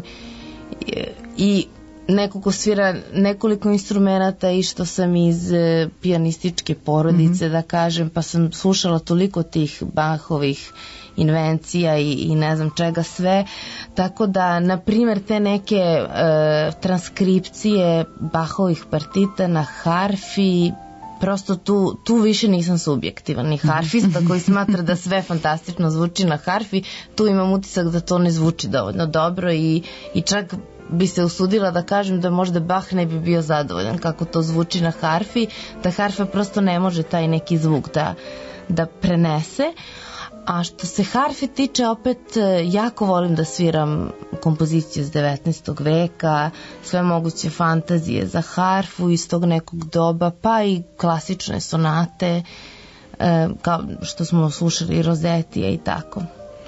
i neko ko svira nekoliko instrumenta i što sam iz pijanističke porodice, da kažem, pa sam slušala toliko tih Bachovih invencija i ne znam čega sve, tako da, na primjer, te neke transkripcije Bachovih partita na harfi, prosto tu više nisam subjektivan, ni harfista koji smatra da sve fantastično zvuči na harfi, tu imam utisak da to ne zvuči dovoljno dobro i čak bi se usudila da kažem da možda Bach ne bi bio zadovoljan kako to zvuči na harfi, da harfa prosto ne može taj neki zvuk da prenese. A što se harfe tiče, opet jako volim da sviram kompozicije iz 19. veka, sve moguće fantazije za harfu iz tog nekog doba, pa i klasične sonate, kao što smo slušali Rozetija i tako.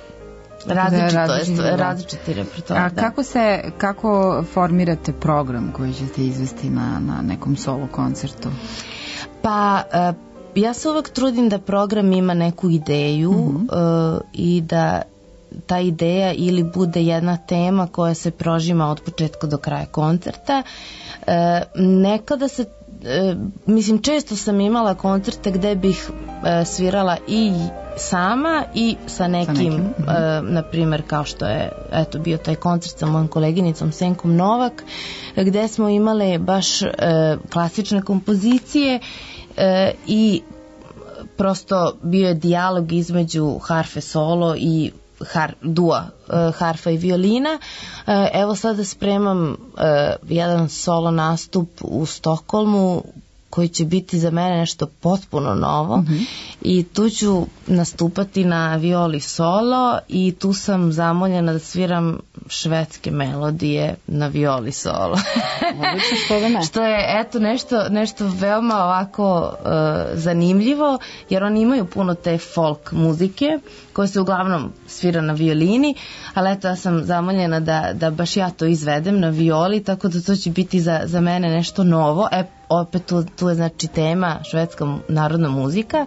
Različiti repertoar. A kako formirate program koji ćete izvesti na nekom solo koncertu? Pa ja se uvek trudim da program ima neku ideju i da ta ideja ili bude jedna tema koja se prožima od početka do kraja koncerta. Nekada se, mislim, često sam imala koncerte gde bih svirala i sama i sa nekim, na primjer, kao što je bio taj koncert sa mojom koleginicom Senkom Novak, gde smo imale baš klasične kompozicije i prosto bio je dijalog između harfe solo i dua harfa i violina. Evo sada spremam jedan solo nastup u Stokholmu koji će biti za mene nešto potpuno novo i tu ću nastupati na violi solo i tu sam zamoljena da sviram švedske melodije na violi solo. Što je nešto veoma ovako zanimljivo, jer oni imaju puno te folk muzike koje se uglavnom svira na violini, ali eto, ja sam zamoljena da baš ja to izvedem na violi, tako da to će biti za mene nešto novo. Opet tu je znači tema švedska narodna muzika.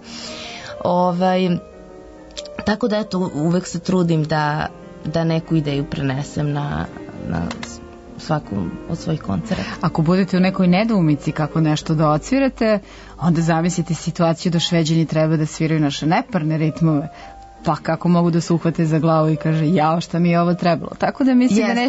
Tako da eto, uvek se trudim da neku ideju prenesem na svakom od svojih koncerta. Ako budete u nekoj nedoumici kako nešto da odsvirate, onda zamislite situaciju da Šveđani treba da sviraju naše neparne ritmove. pa kako mogu da se uhvate za glavu i kaže jao šta mi je ovo trebalo. Tako da mislim da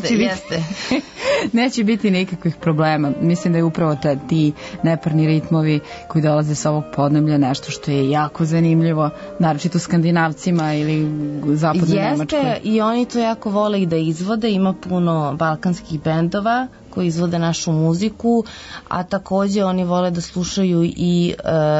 neće biti nikakvih problema. Mislim da je upravo ti neparni ritmovi koji dolaze sa ovog podneblja nešto što je jako zanimljivo, naročito Skandinavcima ili zapadnoj Nemačkoj. Jeste, i oni to jako vole i da izvode, ima puno balkanskih bendova koji izvode našu muziku, a takođe oni vole da slušaju i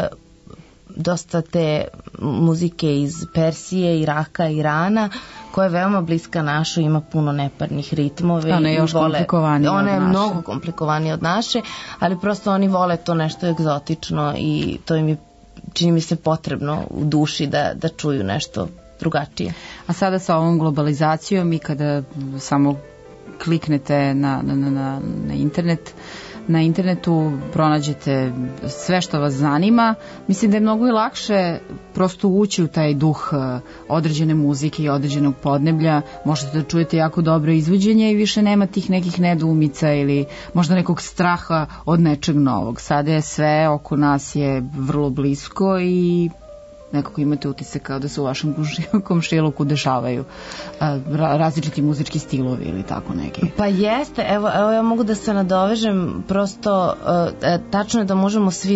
dosta te muzike iz Persije, Iraka, Irana, koja je veoma bliska našoj, ima puno neparnih ritmove. Ona je još komplikovanija od naše. Ona je mnogo komplikovanija od naše, ali prosto oni vole to nešto egzotično i to im je, čini mi se, potrebno u duši da čuju nešto drugačije. A sada sa ovom globalizacijom i kada samo kliknete na internet, na internetu pronađete sve što vas zanima, mislim da je mnogo i lakše prosto ući u taj duh određene muzike i određenog podneblja, možete da čujete jako dobro izvođenje i više nema tih nekih nedoumica ili možda nekog straha od nečeg novog. Sada je sve oko nas je vrlo blisko i nekako imate utisak kao da se u vašem komšiluku dešavaju različiti muzički stilovi ili tako neki. Pa jeste, evo ja mogu da se nadovežem, prosto tačno je da možemo svi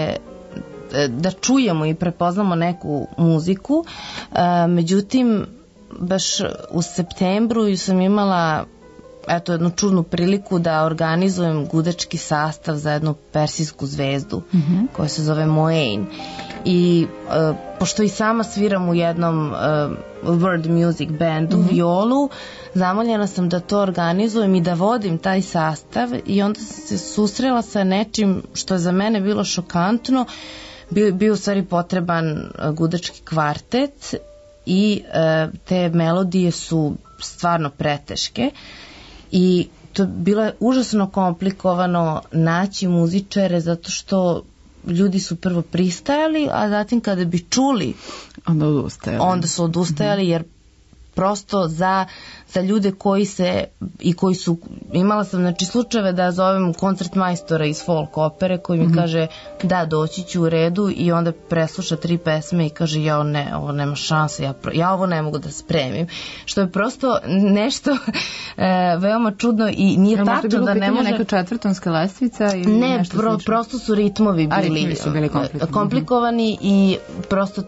da čujemo i prepoznamo neku muziku, međutim baš u septembru sam imala jednu čudnu priliku da organizujem gudački sastav za jednu persijsku zvezdu koja se zove Moain. I pošto i sama sviram u jednom world music bandu, violu, zamoljena sam da to organizujem i da vodim taj sastav i onda sam se susrela sa nečim što je za mene bilo šokantno. Bio u stvari potreban gudački kvartet i te melodije su stvarno preteške i to bilo je užasno komplikovano naći muzičare zato što ljudi su prvo pristajali, a zatim kada bi čuli onda su odustajali jer prosto za ljude koji su, imala sam slučajeve da zovem koncertmajstora iz folk opere koji mi kaže da doći ću u redu i onda presluša 3 pesme i kaže ja ne, ovo nema šanse, ja ovo ne mogu da spremim, što je prosto nešto veoma čudno i nije tačno da ne može. Neka četvrtonska lestvica ili ne, prosto su ritmovi bili komplikovani i prosto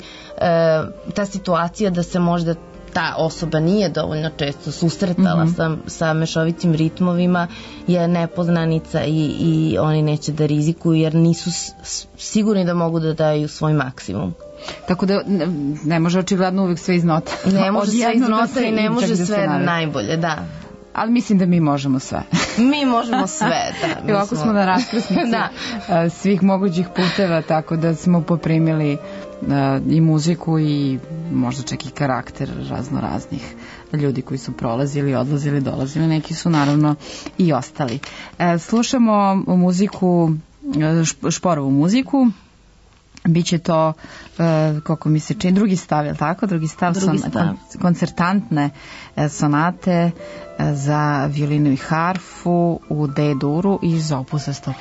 ta situacija da se možda ta osoba nije dovoljno često susretala sa mešovitim ritmovima je nepoznanica i oni neće da rizikuju jer nisu sigurni da mogu da daju svoj maksimum. Tako da ne može očigledno uvijek sve iz nota. Ne može sve iz nota i ne može sve najbolje, da. Ali mislim da mi možemo sve. Mi možemo sve, da. I ovako smo na raskrsnici svih mogućih puteva, tako da smo poprimili i muziku i možda čak i karakter razno raznih ljudi koji su prolazili, odlazili, dolazili, neki su naravno i ostali. Slušamo muziku, Šporovu muziku. Biće to, kako mi se čini, drugi stav, je li tako? Drugi stav. Koncertantne sonate za violinu i harfu u D-duru iz opusa 115.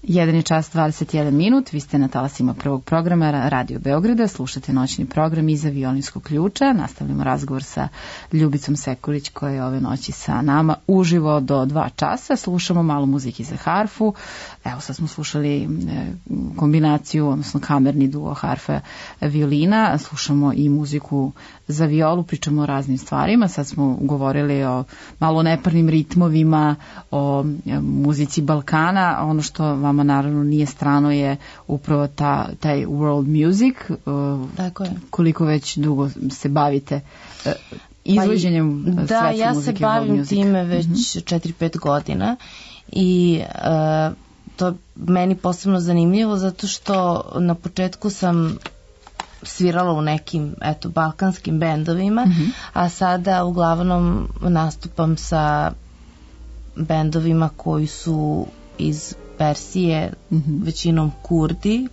1 čas 21 minut, vi ste na talasima prvog programa Radio Beograda, slušate noćni program Iza violinskog ključa. Nastavljamo razgovor sa Ljubicom Sekulić koja je ove noći sa nama uživo do 2 časa. Slušamo malo muzike za harfu. Evo sad smo slušali kombinaciju, odnosno kamerni duo harfa violina, slušamo i muziku za violu, pričamo o raznim stvarima. Sad smo govorili o malo neparnim ritmovima, o muzici Balkana. Ono što vama naravno nije strano je upravo taj world music. Tako je. Koliko već dugo se bavite izvođenjem svetske muzike? Da, ja se bavim time već 4-5 godina i to meni posebno zanimljivo zato što na početku sam svirala u nekim balkanskim bendovima, a sada uglavnom nastupam sa bendovima koji su iz Persije, većinom Kurdi,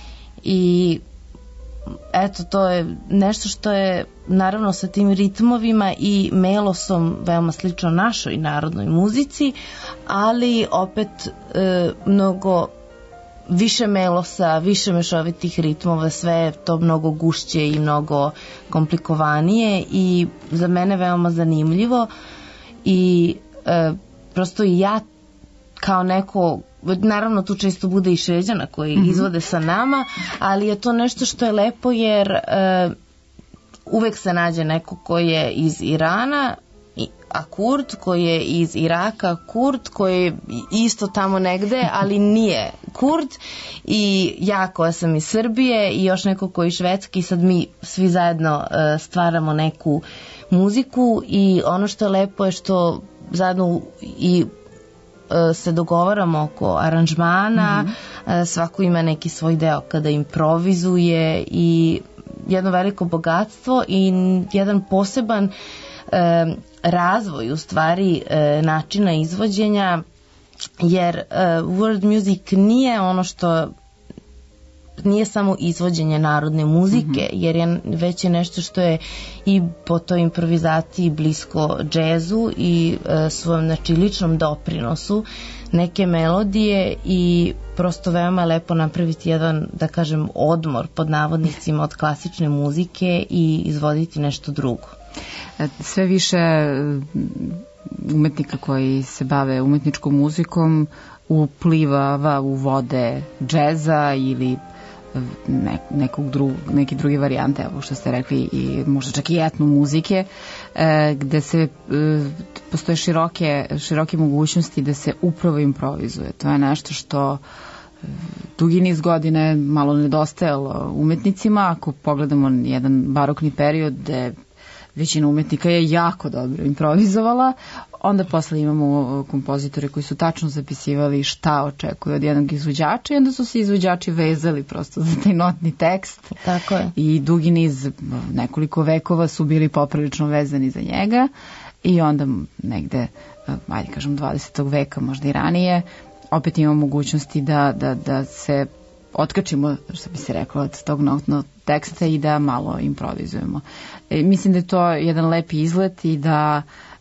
i eto, to je nešto što je naravno sa tim ritmovima i melosom veoma slično našoj narodnoj muzici, ali opet mnogo više melosa, više mešovitih ritmova, sve je to mnogo gušće i mnogo komplikovanije i za mene veoma zanimljivo i prosto i ja kao neko, naravno tu često bude i Šveđana koji izvode sa nama, ali je to nešto što je lepo jer uvek se nađe neko koji je iz Irana, a Kurd, koji je iz Iraka, Kurd koji je isto tamo negde, ali nije Kurd, i ja koja sam iz Srbije i još neko koji je Švedski, i sad mi svi zajedno stvaramo neku muziku i ono što je lepo je što zajedno i se dogovaramo oko aranžmana, svako ima neki svoj deo kada improvizuje i jedno veliko bogatstvo i jedan poseban razvoj u stvari načina izvođenja, jer world music nije ono što nije samo izvođenje narodne muzike, jer je već je nešto što je i po toj improvizaciji blisko džezu i svojom ličnom doprinosu neke melodije i prosto veoma lepo napraviti jedan, da kažem, odmor pod navodnicima od klasične muzike i izvoditi nešto drugo. Sve više umetnika koji se bave umetničkom muzikom uplivava u vode džeza ili neke druge varijante, evo što ste rekli, i možda čak i etno muzike, gde se postoje široke mogućnosti da se upravo improvizuje. To je nešto što dugi niz godine malo nedostajalo umetnicima. Ako pogledamo jedan barokni period gde većina umetnika je jako dobro improvizovala, onda posle imamo kompozitore koji su tačno zapisivali šta očekuju od jednog izvođača i onda su se izvođači vezali prosto za taj notni tekst. Tako je. I dugi niz, nekoliko vekova su bili poprilično vezani za njega i onda negde, ajde kažem 20. veka, možda i ranije, opet imamo mogućnosti da se otkačimo, što bi se reklo, od tog notnog teksta i da malo improvizujemo. Mislim da je to jedan lepi izlet i da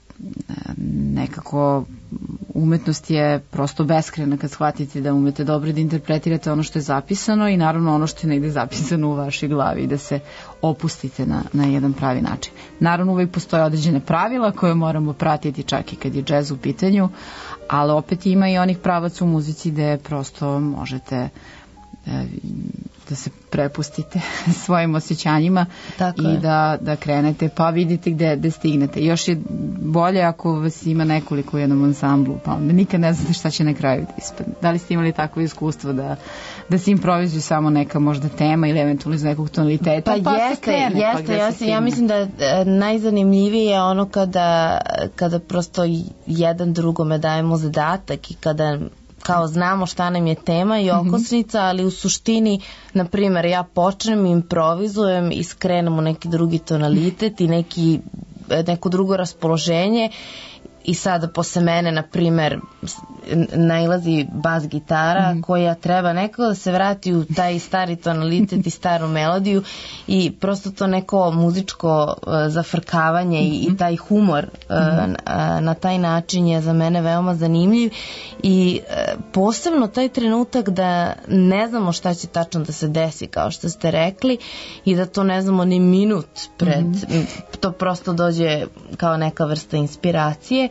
nekako umetnost je prosto beskrajna kad shvatite da umete dobro da interpretirate ono što je zapisano i naravno ono što je negde zapisano u vašoj glavi i da se opustite na jedan pravi način. Naravno uvijek postoje određene pravila koje moramo pratiti čak i kad je džez u pitanju, ali opet ima i onih pravaca u muzici gde prosto možete da se prepustite svojim osjećanjima i da krenete pa vidite gde stignete. Još je bolje ako vas ima nekoliko u jednom ansamblu, pa onda nikad ne znate šta će na kraju ispadne. Da li ste imali takvo iskustvo da se improvizuje samo neka možda tema ili eventualno iz nekog tonaliteta? Pa jeste. Ja mislim da najzanimljivije je ono kada prosto jedan drugome dajemo zadatak i kada kao znamo šta nam je tema i okosnica, ali u suštini, na primjer, ja počnem, improvizujem i skrenem u neki drugi tonalitet i neko drugo raspoloženje i sada posle mene, na primjer, nailazi bas gitara koja treba nekako da se vrati u taj stari tonalitet i staru melodiju i prosto to neko muzičko zafrkavanje i taj humor na taj način je za mene veoma zanimljiv i posebno taj trenutak da ne znamo šta će tačno da se desi, kao što ste rekli, i da to ne znamo ni minut pred, to prosto dođe kao neka vrsta inspiracije.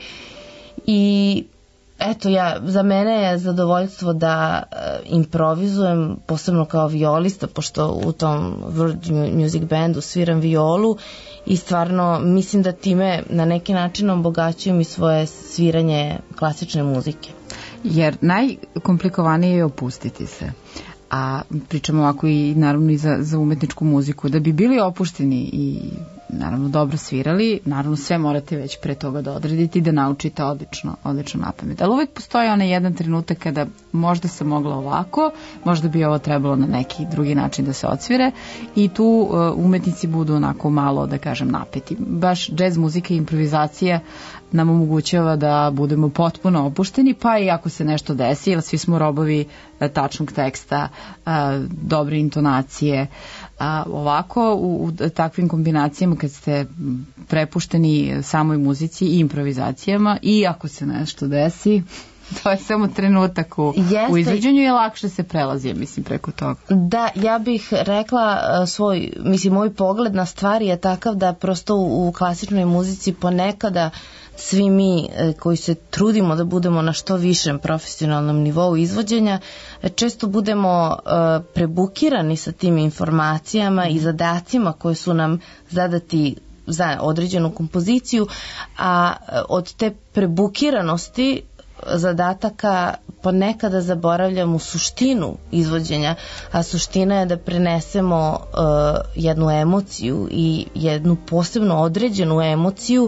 I eto, za mene je zadovoljstvo da improvizujem, posebno kao violista, pošto u tom World Music Bandu sviram violu i stvarno mislim da time na neki način obogaćujem i svoje sviranje klasične muzike. Jer najkomplikovanije je opustiti se. A pričamo ovako i naravno i za umetničku muziku. Da bi bili opušteni i naravno dobro svirali, naravno sve morate već pre toga da odredite i da naučite odlično napamet. Ali uvek postoji onaj jedan trenutak kada možda se moglo ovako, možda bi ovo trebalo na neki drugi način da se odsvire i tu umetnici budu onako malo, da kažem, napeti. Baš džez muzika i improvizacija nam omogućava da budemo potpuno opušteni, pa i ako se nešto desi, jer svi smo robovi tačnog teksta, dobre intonacije. Ovako, u takvim kombinacijama kad ste prepušteni samoj muzici i improvizacijama i ako se nešto desi, to je samo trenutak u izvođenju i lakše se prelazi, mislim, preko toga. Da, ja bih rekla moj pogled na stvari je takav da prosto u klasičnoj muzici ponekada svi mi koji se trudimo da budemo na što višem profesionalnom nivou izvođenja, često budemo prebukirani sa tim informacijama i zadacima koje su nam zadati za određenu kompoziciju, a od te prebukiranosti zadataka ponekada zaboravljamo suštinu izvođenja, a suština je da prenesemo jednu emociju i jednu posebno određenu emociju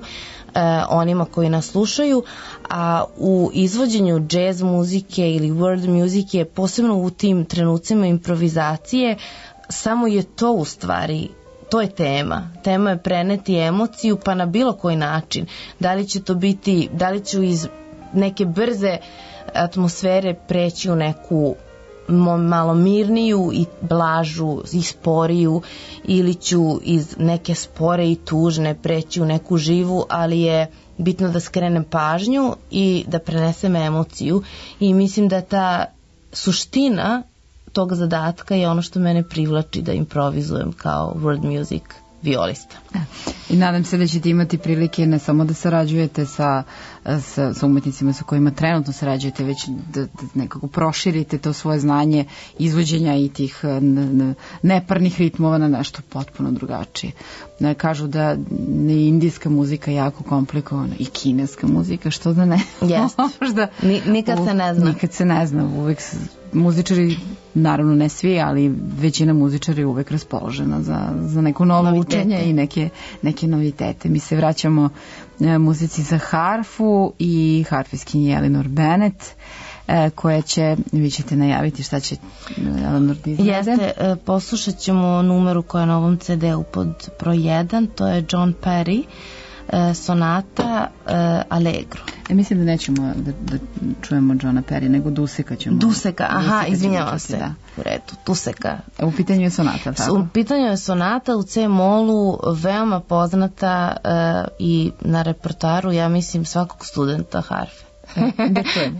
onima koji nas slušaju, a u izvođenju jazz muzike ili world muzike, posebno u tim trenucima improvizacije, samo je to u stvari, to je tema. Tema je preneti emociju pa na bilo koji način. Da li će to biti, da li ću iz neke brze atmosfere preći u neku malo mirniju i blažu i sporiju, ili ću iz neke spore i tužne preći u neku živu, ali je bitno da skrenem pažnju i da prenesem emociju i mislim da ta suština tog zadatka je ono što mene privlači da improvizujem kao world music violista. I nadam se da ćete imati prilike ne samo da sarađujete sa umetnicima sa kojima trenutno sarađujete, već da nekako proširite to svoje znanje izvođenja i tih neparnih ritmova na nešto potpuno drugačije. Kažu da indijska muzika je jako komplikovana i kineska muzika, što da ne? Jeste. Nikad se ne zna. Nikad se ne zna. Uvek muzičari, naravno ne svi, ali većina muzičara je uvek raspoložena za neko novo učenje i neke novitete. Mi se vraćamo muzici za harfu i harfiskinji Eleanor Bennett, koja će, vi ćete najaviti šta će Eleanor da izvede. Jeste, poslušat ćemo numeru koja je na ovom CD-u pod broj 1, to je John Perry, sonata Allegro. Mislim da nećemo da čujemo Johna Perry, nego Duseka ćemo. Duseka, izvinjavam se. Da. U redu, Duseka. U pitanju je sonata, tako? U pitanju je sonata u C-molu, veoma poznata i na repertoaru, ja mislim, svakog studenta harfe. Da čujemo.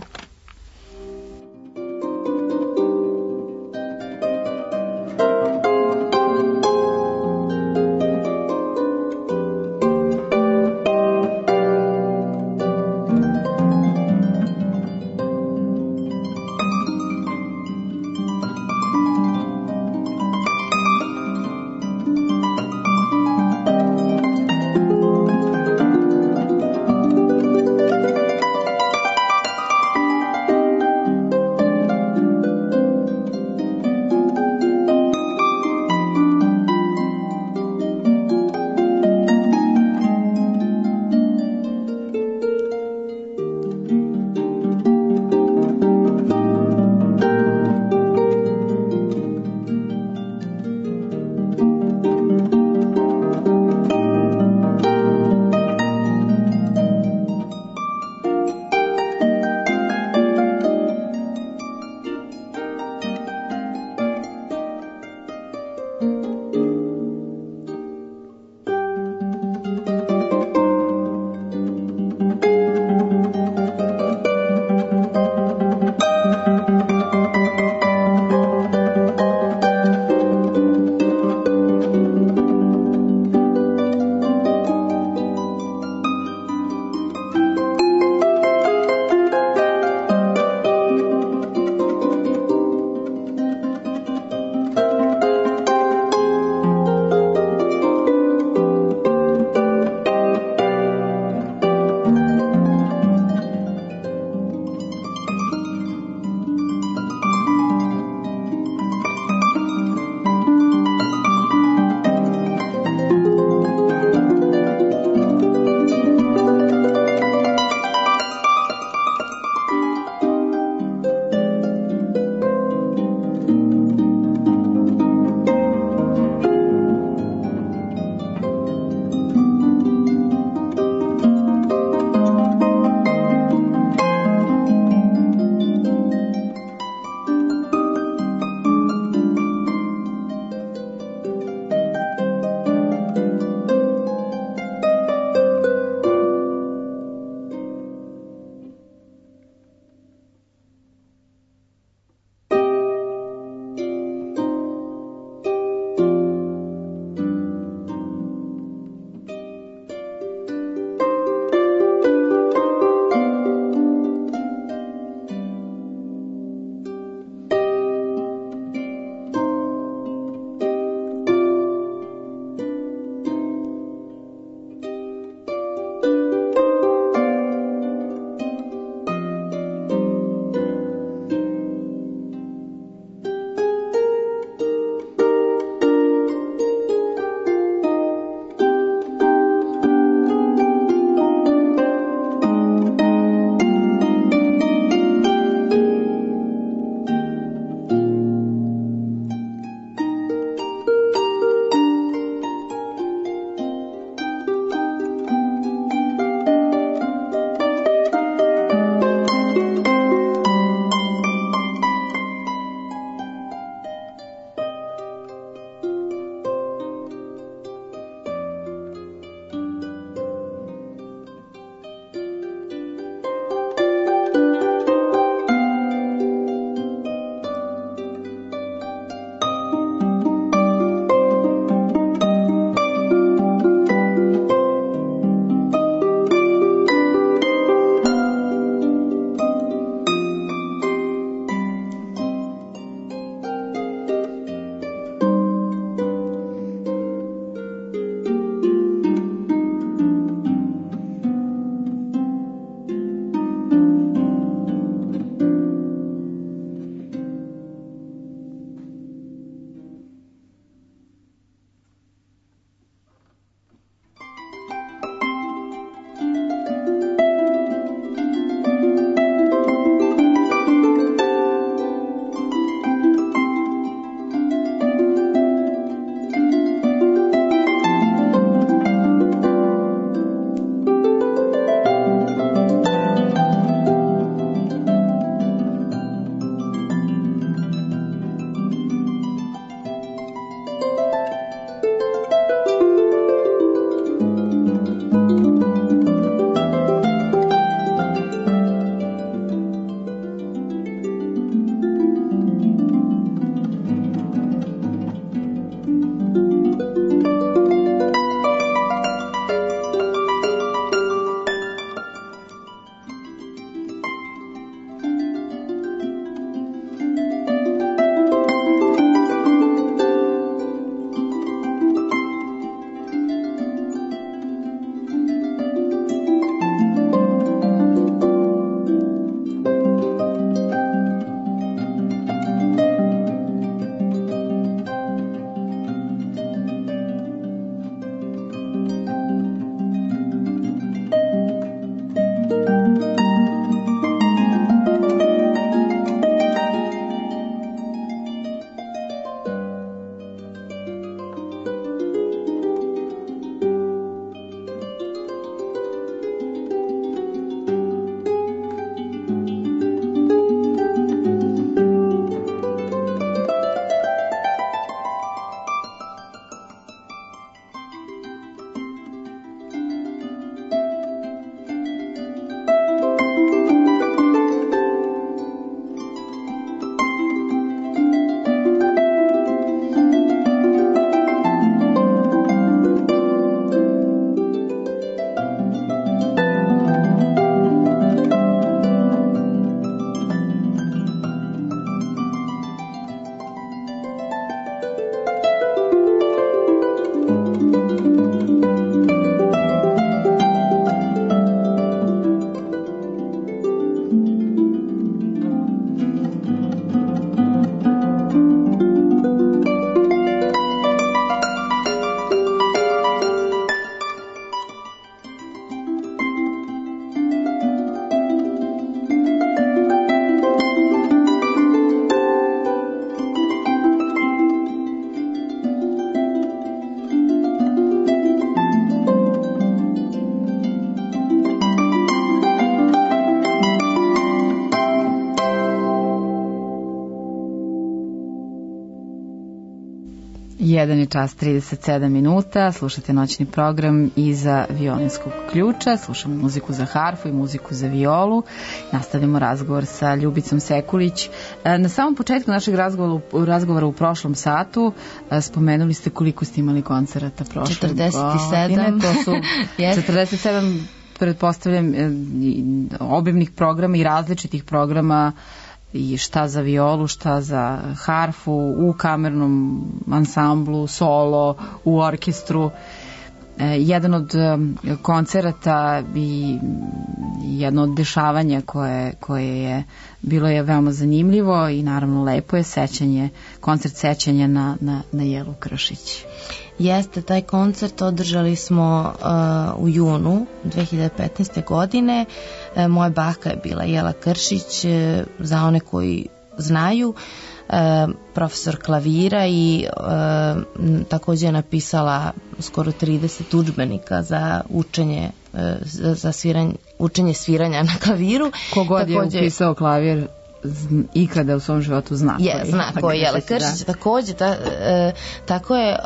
1:37, slušate noćni program iza violinskog ključa, slušamo muziku za harfu i muziku za violu, nastavljamo razgovor sa Ljubicom Sekulić. Na samom početku našeg razgovora u prošlom satu spomenuli ste koliko ste imali koncerata prošle 47. godine, to su 47, pretpostavljam, obimnih programa i različitih programa, i šta za violu, šta za harfu, u kamernom ansamblu, solo, u orkestru. Jedan od koncerata i jedno od dešavanja koje je bilo je veoma zanimljivo i naravno lepo je koncert sećanja na Jelu Kršić. Jeste, taj koncert održali smo u junu 2015. godine. Moja baka je bila Jela Kršić, za one koji znaju, profesor klavira i također je napisala skoro 30 udžbenika za učenje, za učenje sviranja na klaviru. Kogod je upisao klavir ikada u svom životu zna ko je Jela Kršić. Također, tako je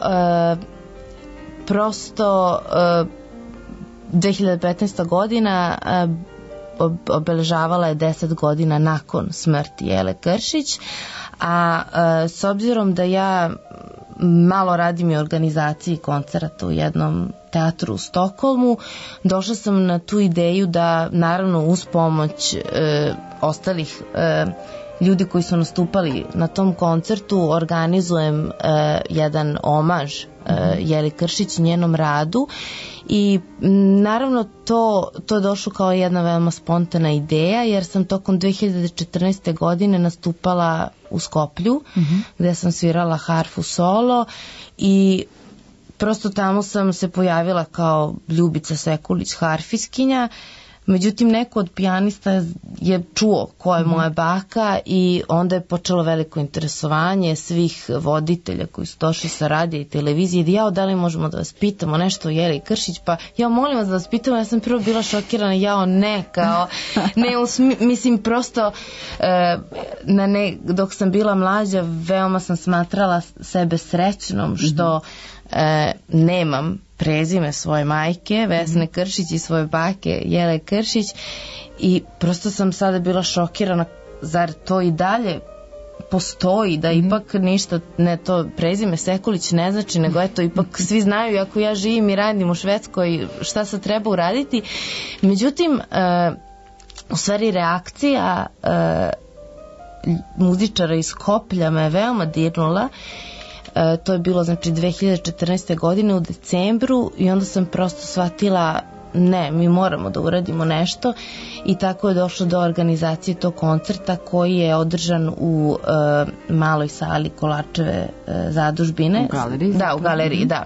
prosto 2015. godina obeležavala je 10 godina nakon smrti Jele Kršić, a s obzirom da ja malo radim i organizaciji koncerata u jednom teatru u Stokholmu, došla sam na tu ideju da naravno uz pomoć ostalih ljudi koji su nastupali na tom koncertu organizujem jedan omaž Jeli Kršić, njenom radu, i naravno to je došlo kao jedna veoma spontana ideja, jer sam tokom 2014. godine nastupala u Skoplju, gde sam svirala harfu solo i prosto tamo sam se pojavila kao Ljubica Sekulić, harfiskinja. Međutim, neko od pijanista je čuo ko je moja baka i onda je počelo veliko interesovanje svih voditelja koji su došli sa radija i televizije. Da li možemo da vas pitamo nešto o Jeli Kršić? Pa molim vas da vas pitamo. Ja sam prvo bila šokirana, mislim prosto dok sam bila mlađa veoma sam smatrala sebe srećnom što nemam prezime svoje majke Vesne Kršić i svoje bake Jele Kršić, i prosto sam sada bila šokirana, zar to i dalje postoji, da ipak ništa, ne, to prezime Sekulić ne znači, nego eto ipak svi znaju, ako ja živim i radim u Švedskoj, šta se treba uraditi. Međutim, u stvari reakcija muzičara iz Skoplja me veoma dirnula. To je bilo znači 2014. godine u decembru i onda sam prosto shvatila mi moramo da uradimo nešto, i tako je došlo do organizacije tog koncerta koji je održan u maloj sali Kolarčeve zadužbine. U galeriji? Da, u galeriji, da.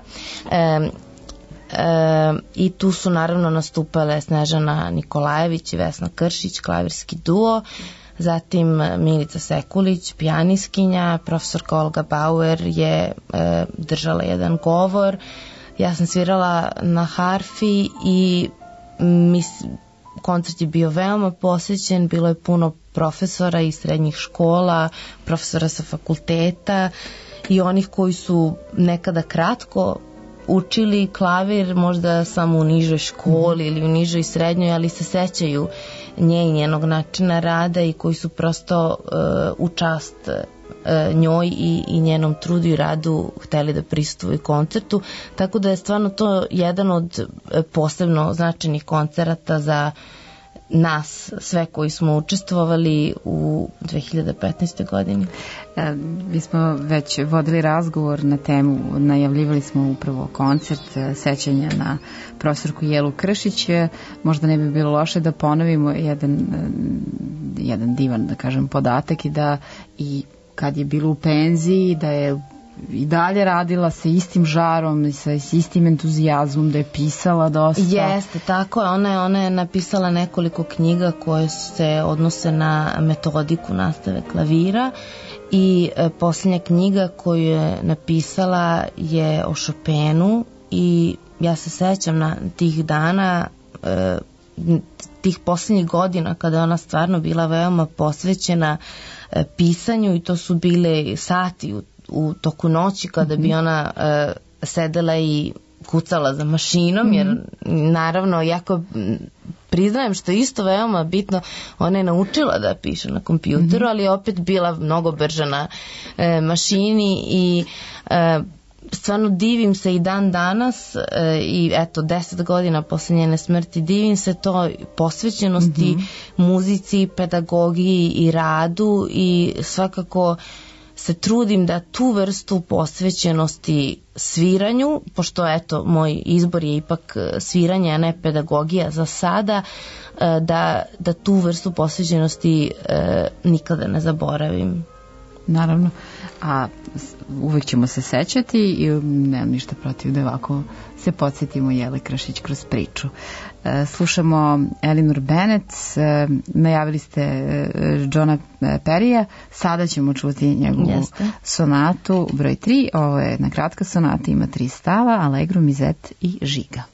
I tu su naravno nastupale Snežana Nikolajević i Vesna Kršić, klavirski duo. Zatim Milica Sekulić, pijaniskinja, profesorka Olga Bauer je držala jedan govor. Ja sam svirala na harfi i koncert je bio veoma posvećen, bilo je puno profesora iz srednjih škola, profesora sa fakulteta i onih koji su nekada kratko učili klavir, možda samo u nižoj školi ili u nižoj srednjoj, ali se sećaju nje i njenog načina rada i koji su prosto u čast njoj i njenom trudu i radu hteli da prisustvuju koncertu, tako da je stvarno to jedan od posebno značajnih koncerata za nas, sve koji smo učestvovali u 2015. godini. Mi smo već vodili razgovor na temu, najavljivali smo upravo koncert sećanja na profesorku Jelu Kršić. Možda ne bi bilo loše da ponovimo jedan divan, da kažem, podatak, i da i kad je bilo u penziji, da je i dalje radila sa istim žarom i sa istim entuzijazmom, da je pisala dosta. Jeste, tako je. Ona je napisala nekoliko knjiga koje se odnose na metodiku nastave klavira, i posljednja knjiga koju je napisala je o Chopinu, i ja se sećam na tih dana, tih posljednjih godina kada je ona stvarno bila veoma posvećena pisanju, i to su bile sati u toku noći kada bi ona sedela i kucala za mašinom, jer naravno, jako priznajem što je isto veoma bitno, ona je naučila da piše na kompjuteru, ali je opet bila mnogo brža na mašini i stvarno divim se i dan danas i eto 10 godina posle njene smrti divim se to posvećenosti muzici, pedagogiji i radu i svakako se trudim da tu vrstu posvećenosti sviranju, pošto eto moj izbor je ipak sviranje, a ne pedagogija za sada, da tu vrstu posvećenosti nikada ne zaboravim. Naravno, a uvek ćemo se sećati i nemam ništa protiv da ovako se podsjetimo Jele Krašić kroz priču. Slušamo Elinor Bennett, najavili ste Johna Perrya, sada ćemo čuti njegovu sonatu broj 3, ovo je jedna kratka sonata, ima 3 stava, Allegro, Mizet i Žiga.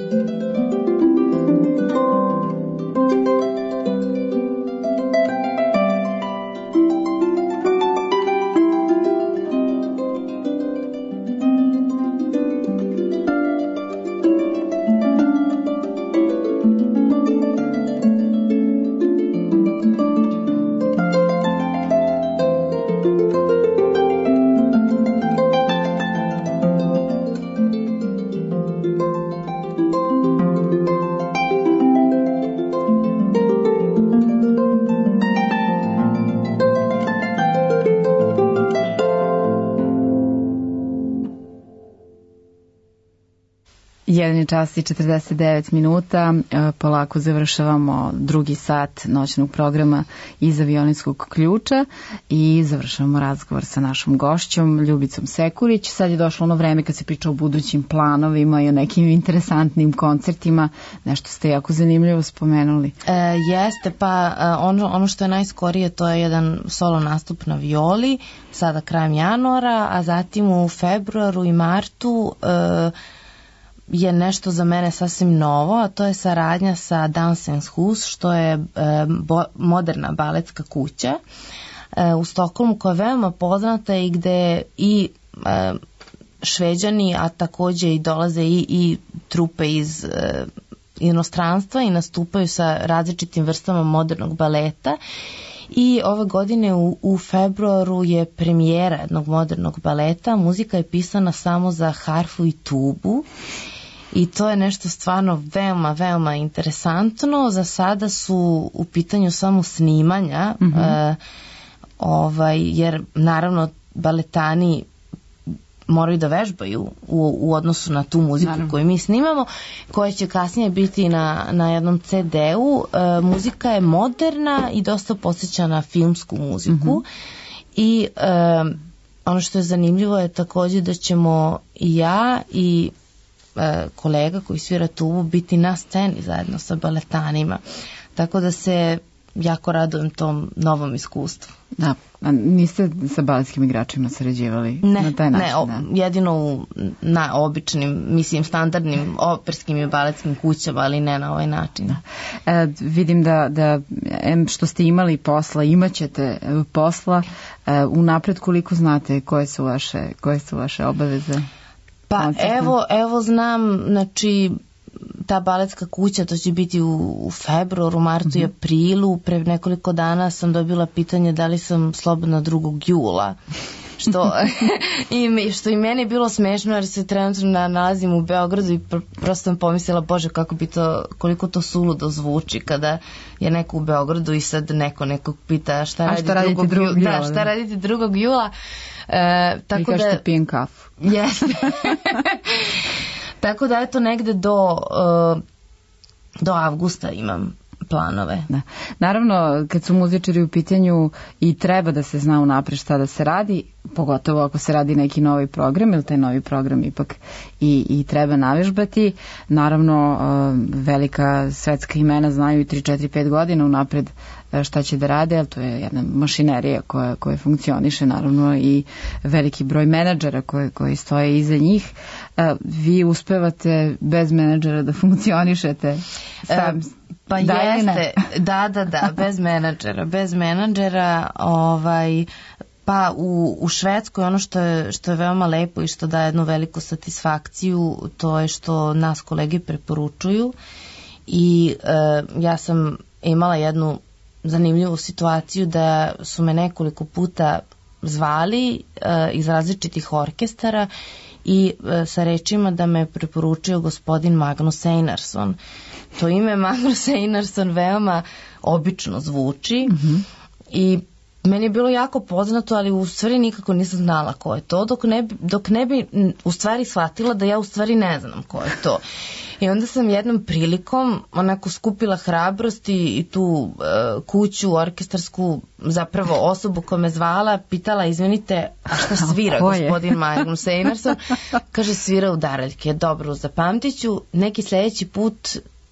Jedan čas i 49 minuta, polako završavamo drugi sat noćnog programa iz Aviolinskog ključa i završavamo razgovor sa našom gošćom Ljubicom Sekurić. Sad je došlo ono vreme kad se priča o budućim planovima i o nekim interesantnim koncertima. Nešto ste jako zanimljivo spomenuli. Jeste, pa ono što je najskorije to je jedan solo nastup na violi, sada krajem januara, a zatim u februaru i martu je nešto za mene sasvim novo, a to je saradnja sa Dansenshus, što je moderna baletska kuća u Stokholmu, koja je veoma poznata i gde i Šveđani, a takođe i dolaze i trupe iz inostranstva i nastupaju sa različitim vrstama modernog baleta. I ove godine u februaru je premijera jednog modernog baleta. Muzika je pisana samo za harfu i tubu i to je nešto stvarno veoma, veoma interesantno. Za sada su u pitanju samo snimanja, jer naravno baletani moraju da vežbaju u odnosu na tu muziku koju mi snimamo, koja će kasnije biti na jednom CD-u. Muzika je moderna i dosta podsjeća na filmsku muziku i ono što je zanimljivo je takođe da ćemo i ja i kolega koji svira tubu biti na sceni zajedno sa baletanima, tako da se jako radujem tom novom iskustvu. Da, a niste sa baletskim igračima sarađivali na taj način? Ne, jedino na običnim, mislim, standardnim operskim i baletskim kućama, ali ne na ovaj način. Da. Vidim da što ste imali posla, imat ćete posla, unapred koliko znate koje su vaše obaveze? Pa evo znam, znači ta baletska kuća, to će biti u februaru, martu i aprilu. Pre nekoliko dana sam dobila pitanje da li sam slobodna 2. jula. Što i meni je bilo smešno jer se trenutno nalazim u Beogradu i prosto sam pomislila, bože, koliko to suludo zvuči kada je neko u Beogradu i sad nekog pita šta radite 2. jula. Da, šta radite 2. jula. I kažete pijem kafu. Jeste. Tako da eto negde do avgusta imam planove. Da. Naravno, kad su muzičari u pitanju i treba da se zna unapred šta da se radi, pogotovo ako se radi neki novi program, ili taj novi program ipak i treba navežbati. Naravno, velika svetska imena znaju i 3, 4, 5 godina unapred šta će da rade, ali to je jedna mašinerija koja funkcioniše, naravno i veliki broj menadžera koji stoje iza njih. Vi uspevate bez menadžera da funkcionišete sam? Pa jeste, da, bez menadžera, pa u Švedskoj ono što je veoma lepo i što daje jednu veliku satisfakciju, to je što nas kolege preporučuju i ja sam imala jednu zanimljivu situaciju da su me nekoliko puta zvali iz različitih orkestara i sa rečima da me preporučio gospodin Magnus Einarsson. To ime Magnus Einarsson veoma obično zvuči i meni je bilo jako poznato, ali u stvari nikako nisam znala ko je to, dok ne bi u stvari shvatila da ja u stvari ne znam ko je to. I onda sam jednom prilikom onako skupila hrabrost i tu kuću orkestarsku, zapravo osobu koja me zvala, pitala, izvinite, a šta svira gospodin Magnus Einarsson? Kaže, svira u Daraljke. Dobro, zapamtit ću, neki sledeći put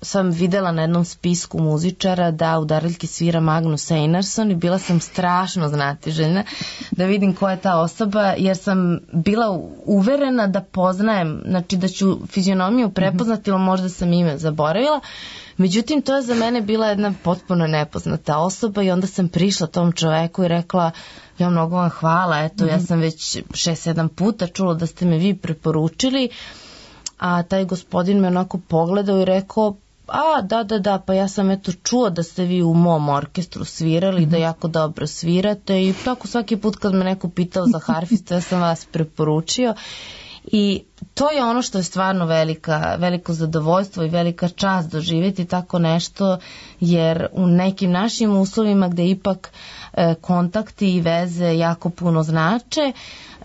sam videla na jednom spisku muzičara da u Daraljki svira Magnus Einarsson i bila sam strašno znatiželjna da vidim ko je ta osoba, jer sam bila uverena da poznajem, znači da ću fizionomiju prepoznati, ili možda sam ime zaboravila. Međutim, to je za mene bila jedna potpuno nepoznata osoba i onda sam prišla tom čoveku i rekla, ja mnogo vam hvala, eto, ja sam već 6-7 puta čula da ste me vi preporučili, a taj gospodin me onako pogledao i rekao, da, pa ja sam eto čuo da ste vi u mom orkestru svirali, da jako dobro svirate i tako svaki put kad me neko pitao za harfistu, ja sam vas preporučio. I to je ono što je stvarno veliko zadovoljstvo i velika čast doživjeti tako nešto, jer u nekim našim uslovima gde ipak kontakti i veze jako puno znače,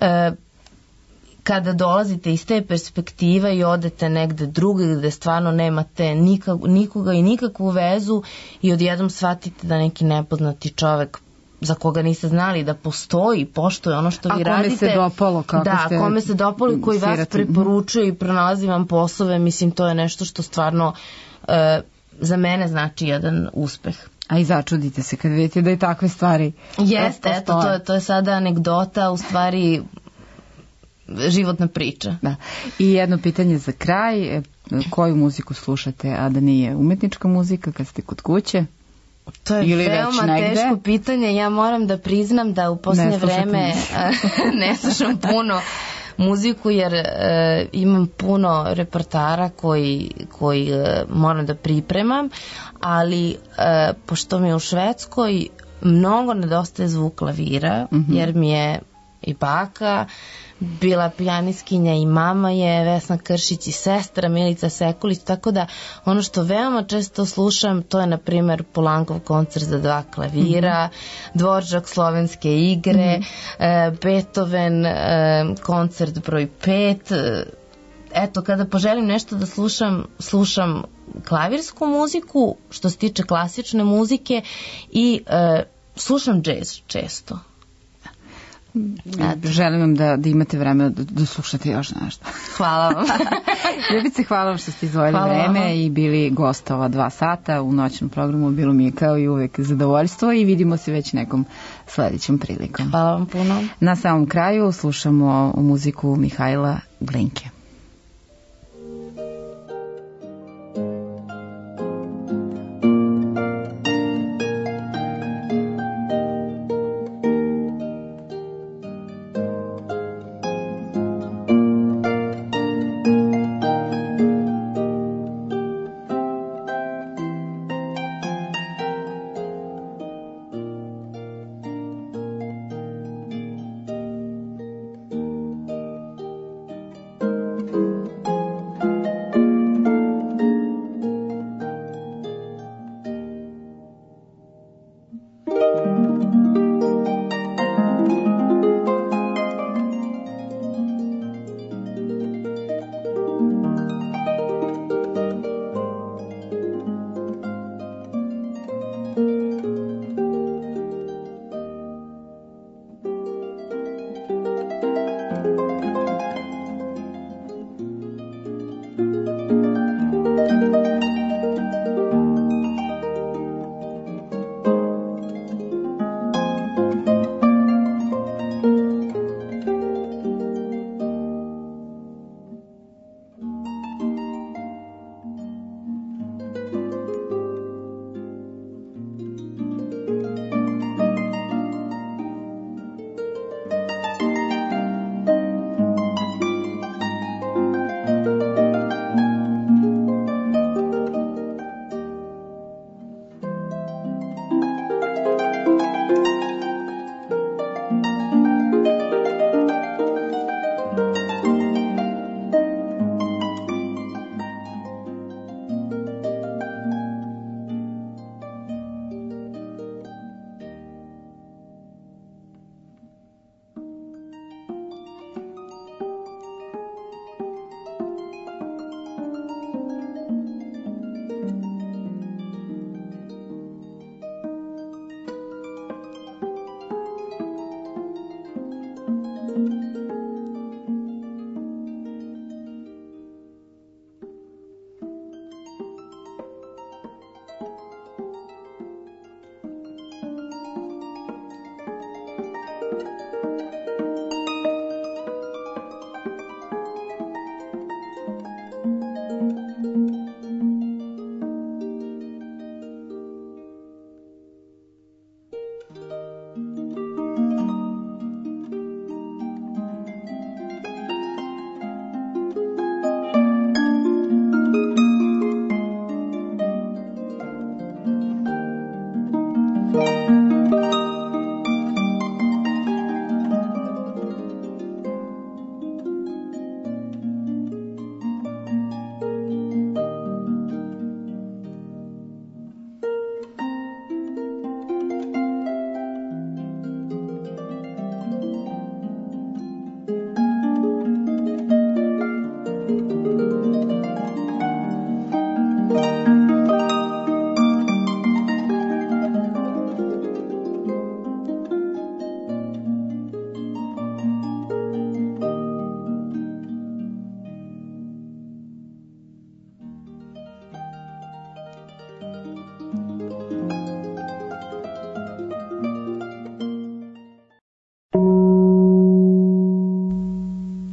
kada dolazite iz te perspektive i odete negde druge gde stvarno nemate nikoga i nikakvu vezu i odjednom shvatite da neki nepoznati čovek za koga niste znali da postoji, poštuje ono što vi radite. A kome se dopalo, kome se dopalo i koji vas preporučuje i pronalazi vam poslove, mislim, to je nešto što stvarno za mene znači jedan uspeh. A i začudite se kad vidite da i takve stvari jeste, eto, to je sada anegdota, u stvari životna priča. Da. I jedno pitanje za kraj, koju muziku slušate, a da nije umetnička muzika kad ste kod kuće? To je veoma teško pitanje. Ja moram da priznam da u posljednje vreme ne slušam puno muziku, jer imam puno repertoara koji moram da pripremam, ali pošto mi je u Švedskoj mnogo nedostaje zvuk klavira, jer mi je i baka bila pijaniskinja i mama je Vesna Kršić i sestra Milica Sekulić, tako da ono što veoma često slušam to je na primjer Polankov koncert za 2 klavira, Dvoržak Slovenske igre, Beethoven koncert broj 5. Eto, kada poželim nešto da slušam klavirsku muziku, što se tiče klasične muzike, i slušam džez često. Želim vam da imate vreme da slušate još nešto. Hvala vam. Ljubice, hvala vam što ste izdvojili vreme i bili gost ova 2 sata u noćnom programu. Bilo mi je kao i uvek zadovoljstvo i vidimo se već nekom sledećom prilikom. Hvala vam puno. Na samom kraju slušamo muziku Mihajla Glinke.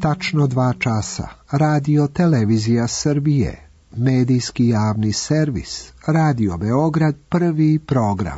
tačno 2 časa, Radio Televizija Srbije, medijski javni servis, Radio Beograd, prvi program.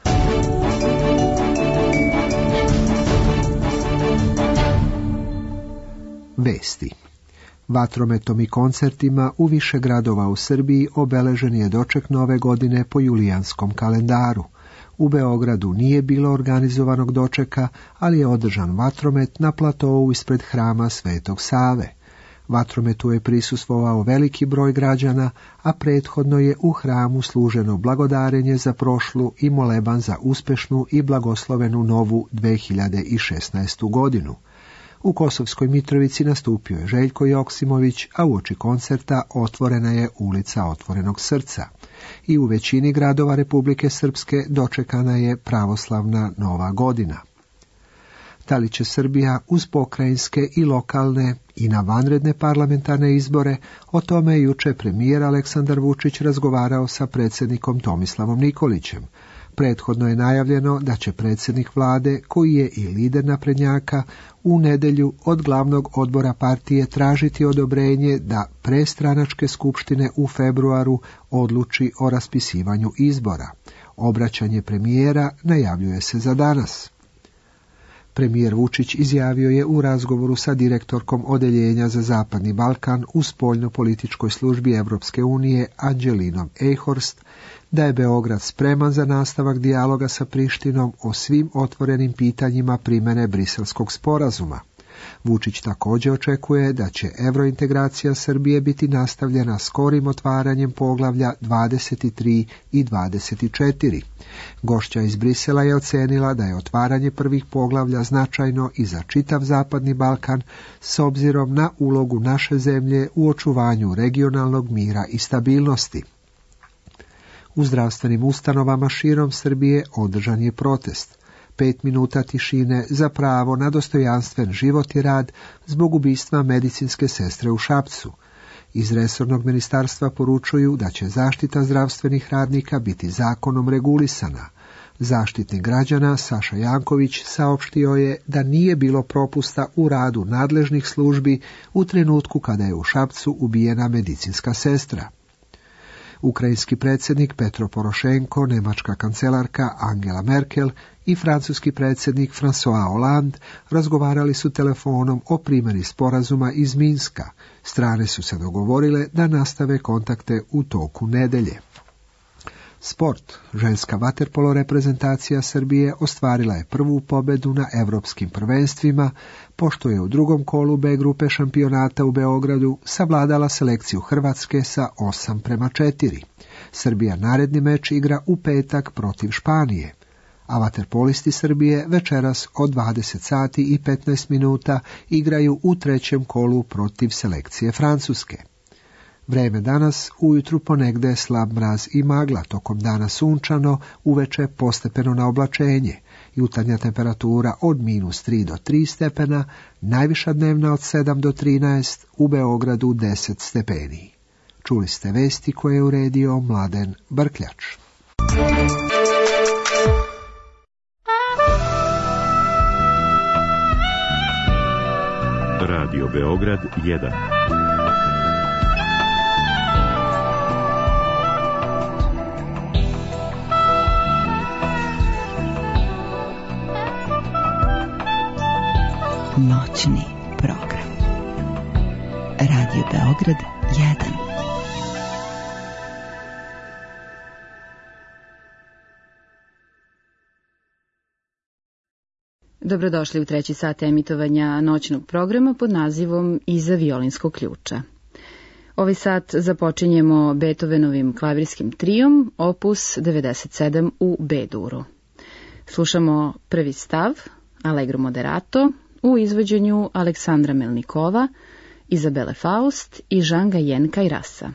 Vesti. Vatrometom i koncertima u više gradova u Srbiji obeležen je doček nove godine po julijanskom kalendaru. U Beogradu nije bilo organizovanog dočeka, ali je održan vatromet na platovu ispred hrama Svetog Save. Vatrometu je prisustvovao veliki broj građana, a prethodno je u hramu služeno blagodarenje za prošlu i moleban za uspešnu i blagoslovenu novu 2016. godinu. U Kosovskoj Mitrovici nastupio je Željko Joksimović, a uoči koncerta otvorena je ulica Otvorenog srca. I u većini gradova Republike Srpske dočekana je pravoslavna Nova godina. Da li će Srbija uz pokrajinske i lokalne i na vanredne parlamentarne izbore, o tome je juče premijer Aleksandar Vučić razgovarao sa predsjednikom Tomislavom Nikolićem. Prethodno je najavljeno da će predsjednik vlade, koji je i lider naprednjaka, u nedjelju od glavnog odbora partije tražiti odobrenje da prestranačke skupštine u februaru odluči o raspisivanju izbora. Obraćanje premijera najavljuje se za danas. Premijer Vučić izjavio je u razgovoru sa direktorkom Odeljenja za Zapadni Balkan u spoljno-političkoj službi Evropske unije Anđelinom Ejhorst da je Beograd spreman za nastavak dijaloga sa Prištinom o svim otvorenim pitanjima primjene Briselskog sporazuma. Vučić također očekuje da će evrointegracija Srbije biti nastavljena skorim otvaranjem poglavlja 23 i 24. Gošća iz Brisela je ocenila da je otvaranje prvih poglavlja značajno i za čitav Zapadni Balkan s obzirom na ulogu naše zemlje u očuvanju regionalnog mira i stabilnosti. U zdravstvenim ustanovama širom Srbije održan je protest. 5 minuta tišine za pravo na dostojanstven život i rad zbog ubistva medicinske sestre u Šapcu. Iz resornog ministarstva poručuju da će zaštita zdravstvenih radnika biti zakonom regulisana. Zaštitnik građana Saša Janković saopštio je da nije bilo propusta u radu nadležnih službi u trenutku kada je u Šapcu ubijena medicinska sestra. Ukrajinski predsjednik Petro Porošenko, nemačka kancelarka Angela Merkel i francuski predsjednik François Hollande razgovarali su telefonom o primjeni sporazuma iz Minska. Strane su se dogovorile da nastave kontakte u toku nedelje. Sport. Ženska vaterpolo reprezentacija Srbije ostvarila je prvu pobedu na evropskim prvenstvima, pošto je u drugom kolu B grupe šampionata u Beogradu savladala selekciju Hrvatske sa 8:4. Srbija naredni meč igra u petak protiv Španije, a vaterpolisti Srbije večeras od 20 sati i 15 minuta igraju u trećem kolu protiv selekcije Francuske. Vreme danas, ujutru ponegde slab mraz i magla, tokom dana sunčano, uveče postepeno na oblačenje, jutarnja temperatura od -3 do 3 stepena, najviša dnevna od 7 do 13, u Beogradu 10 stepeni. Čuli ste vesti koje je uredio Mladen Brkljač. Radio Beograd 1. Noćni program. Radio Beograd 1. Dobrodošli u 3. sat emitovanja noćnog programa pod nazivom Iza violinskog ključa. Ovaj sat započinjemo Beethovenovim klavirskim trijom, opus 97 u B-duru. Slušamo prvi stav, Allegro moderato, u izvođenju Aleksandra Melnikova, Izabele Faust i Žanga Jenka i Rasa.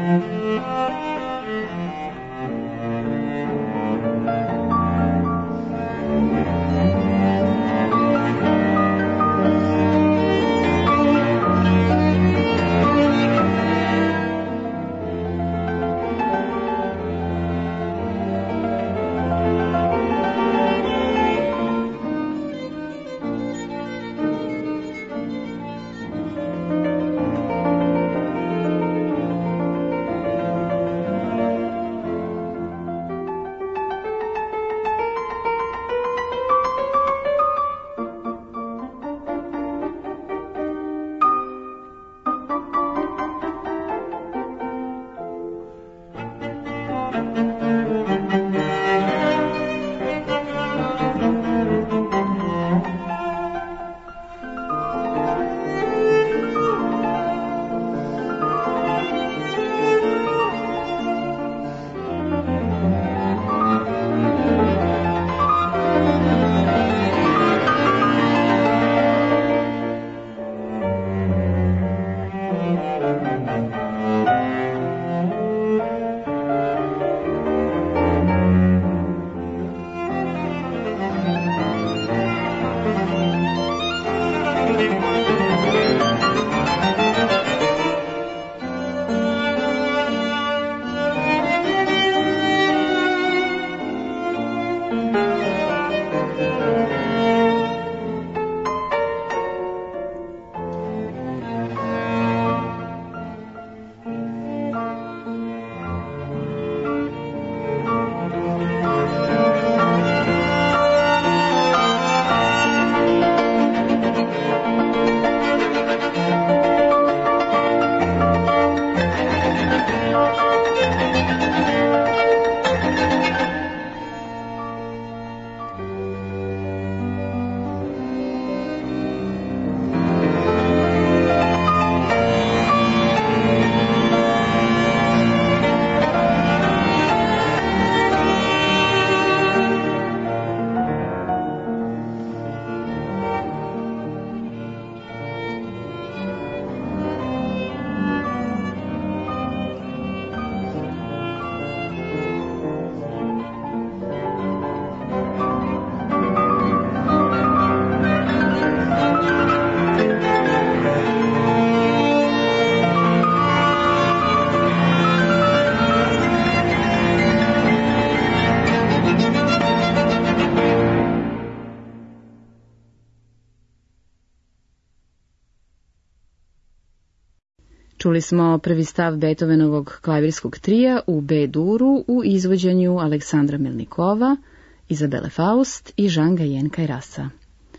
Čuli smo prvi stav Beethovenovog klavirskog trija u B-duru u izvođenju Aleksandra Melnikova, Izabele Faust i Jean-Gayen Kairasa.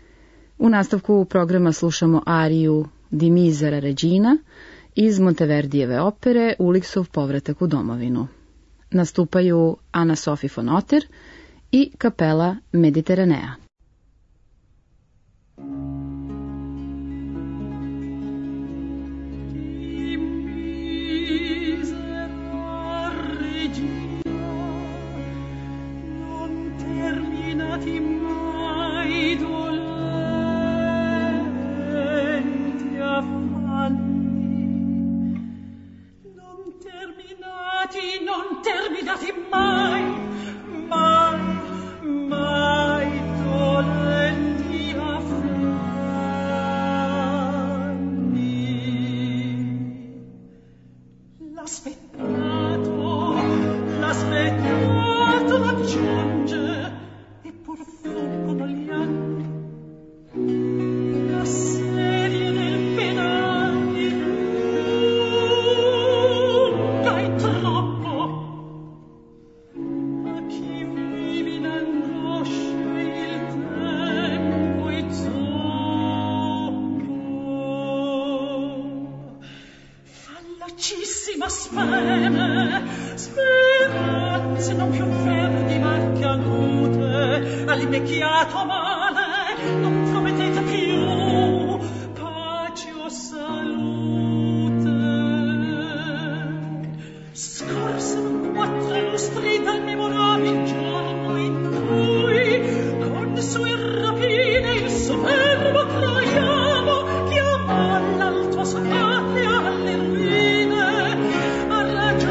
U nastavku programa slušamo ariju Di misera regina iz Monteverdijeve opere Ulixov povratak u domovinu. Nastupaju Anna Sophie von Otter i kapela Mediteranea. Non terminati mai, mai, mai dolenti affanni. L'aspettato non giunge, eppur fuggono gli anni. La serie del penale lunga e troppo. A chi vive in angoscia il tempo è troppo. Fallacissima speme, speranze non più verdi ma cadute, all'invecchiato male non promettete più pace o salute. Scorsero 4 lustri dal memorabile giorno in cui con sue rapine il superbo Troiano chiamò all'alto sua patria alle ruine a ragione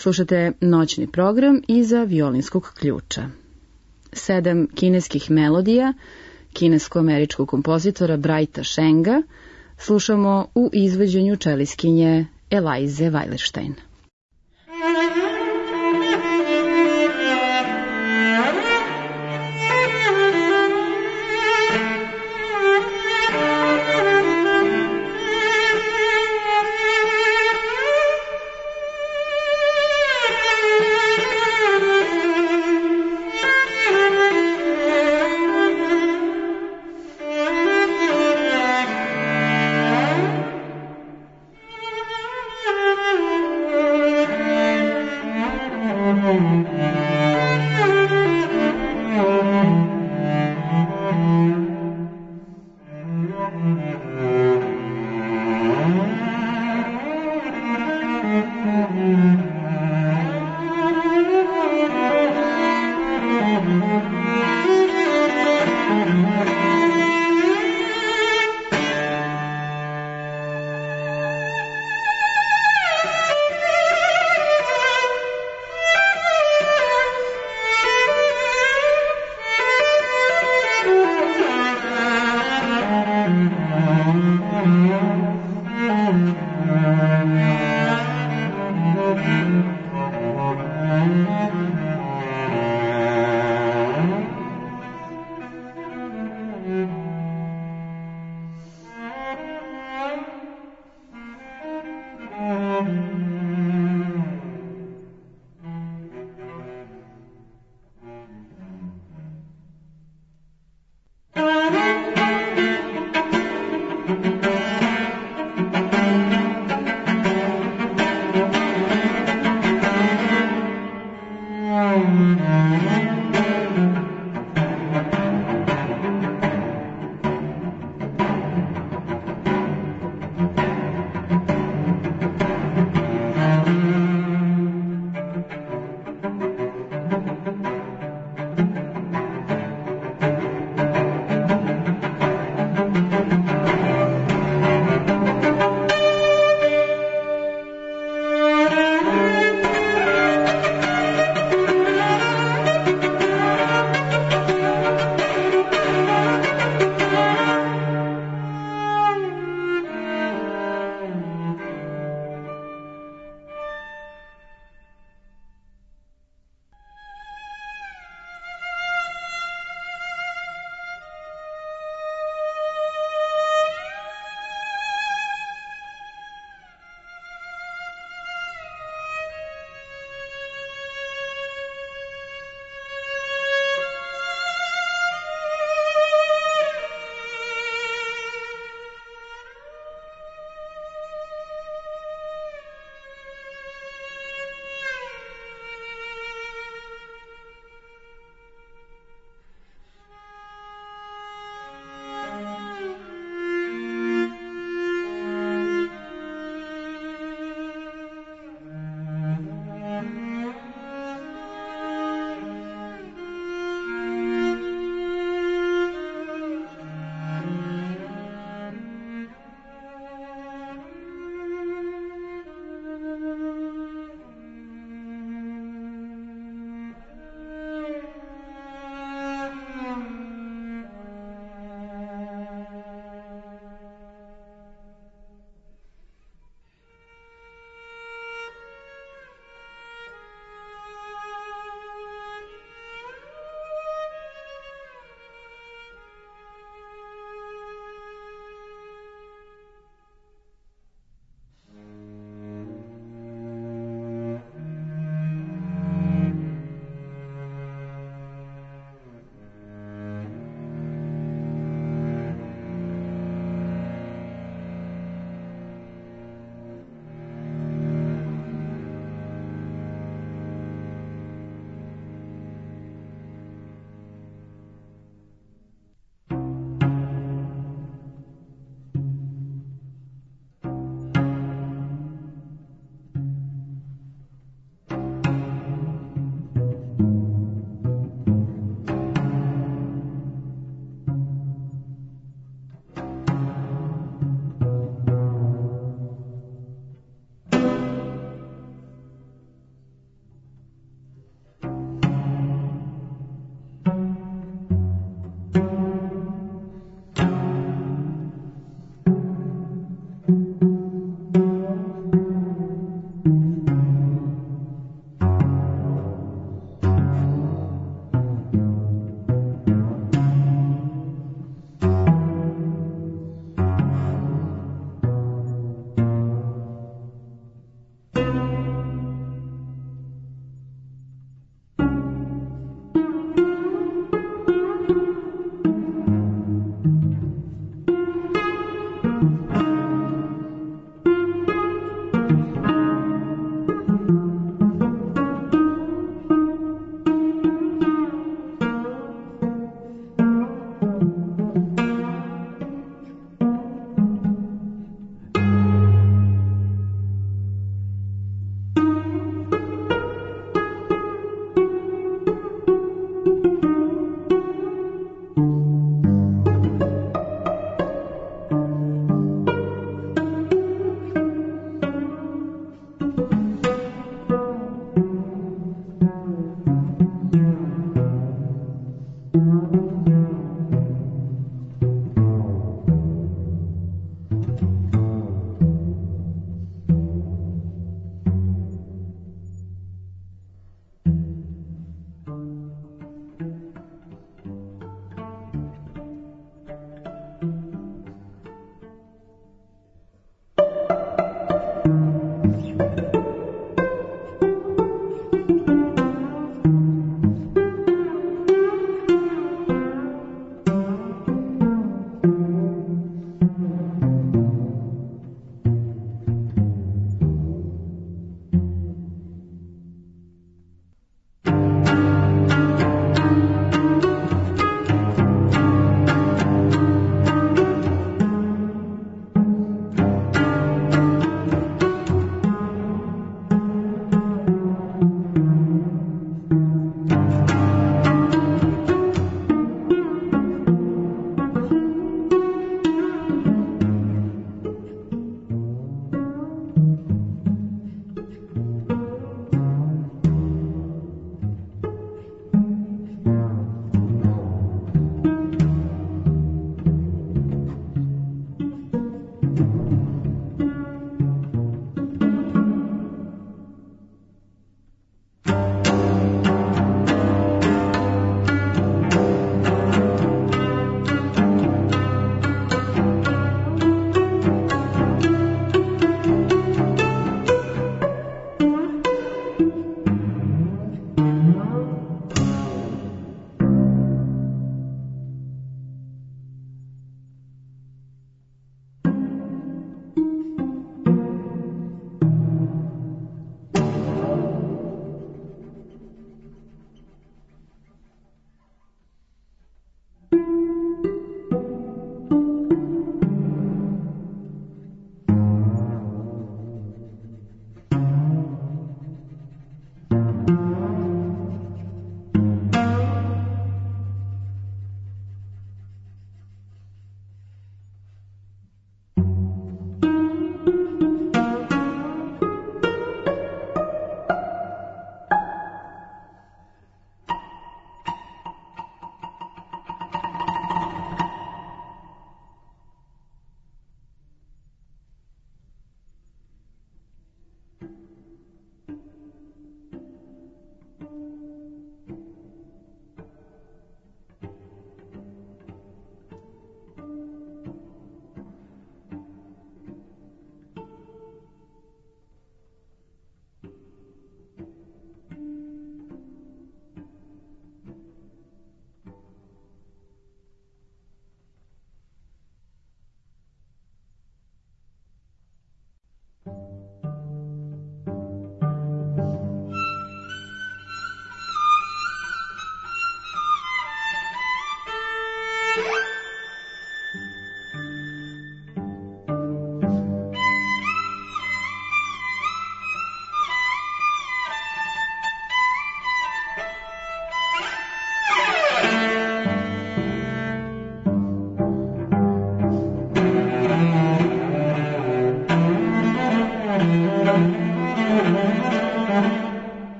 Slušate noćni program iza violinskog ključa. 7 kineskih melodija kinesko-američkog kompozitora Brighta Shenga slušamo u izvođenju čeliskinje Elize Weilerstein. Thank you.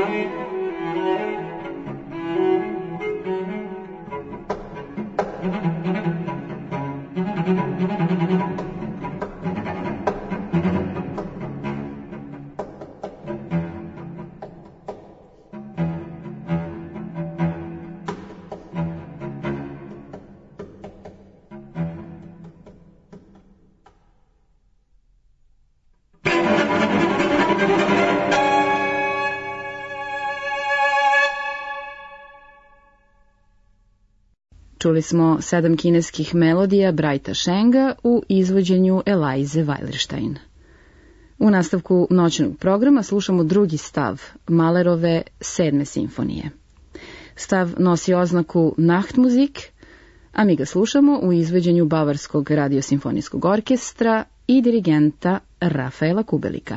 Čuli smo 7 kineskih melodija Brighta Shenga u izvođenju Elize Weilerstein. U nastavku noćnog programa slušamo drugi stav Mahlerove 7. simfonije. Stav nosi oznaku Nachtmusik, a mi ga slušamo u izvođenju Bavarskog radiosimfonijskog orkestra i dirigenta Rafaela Kubelika.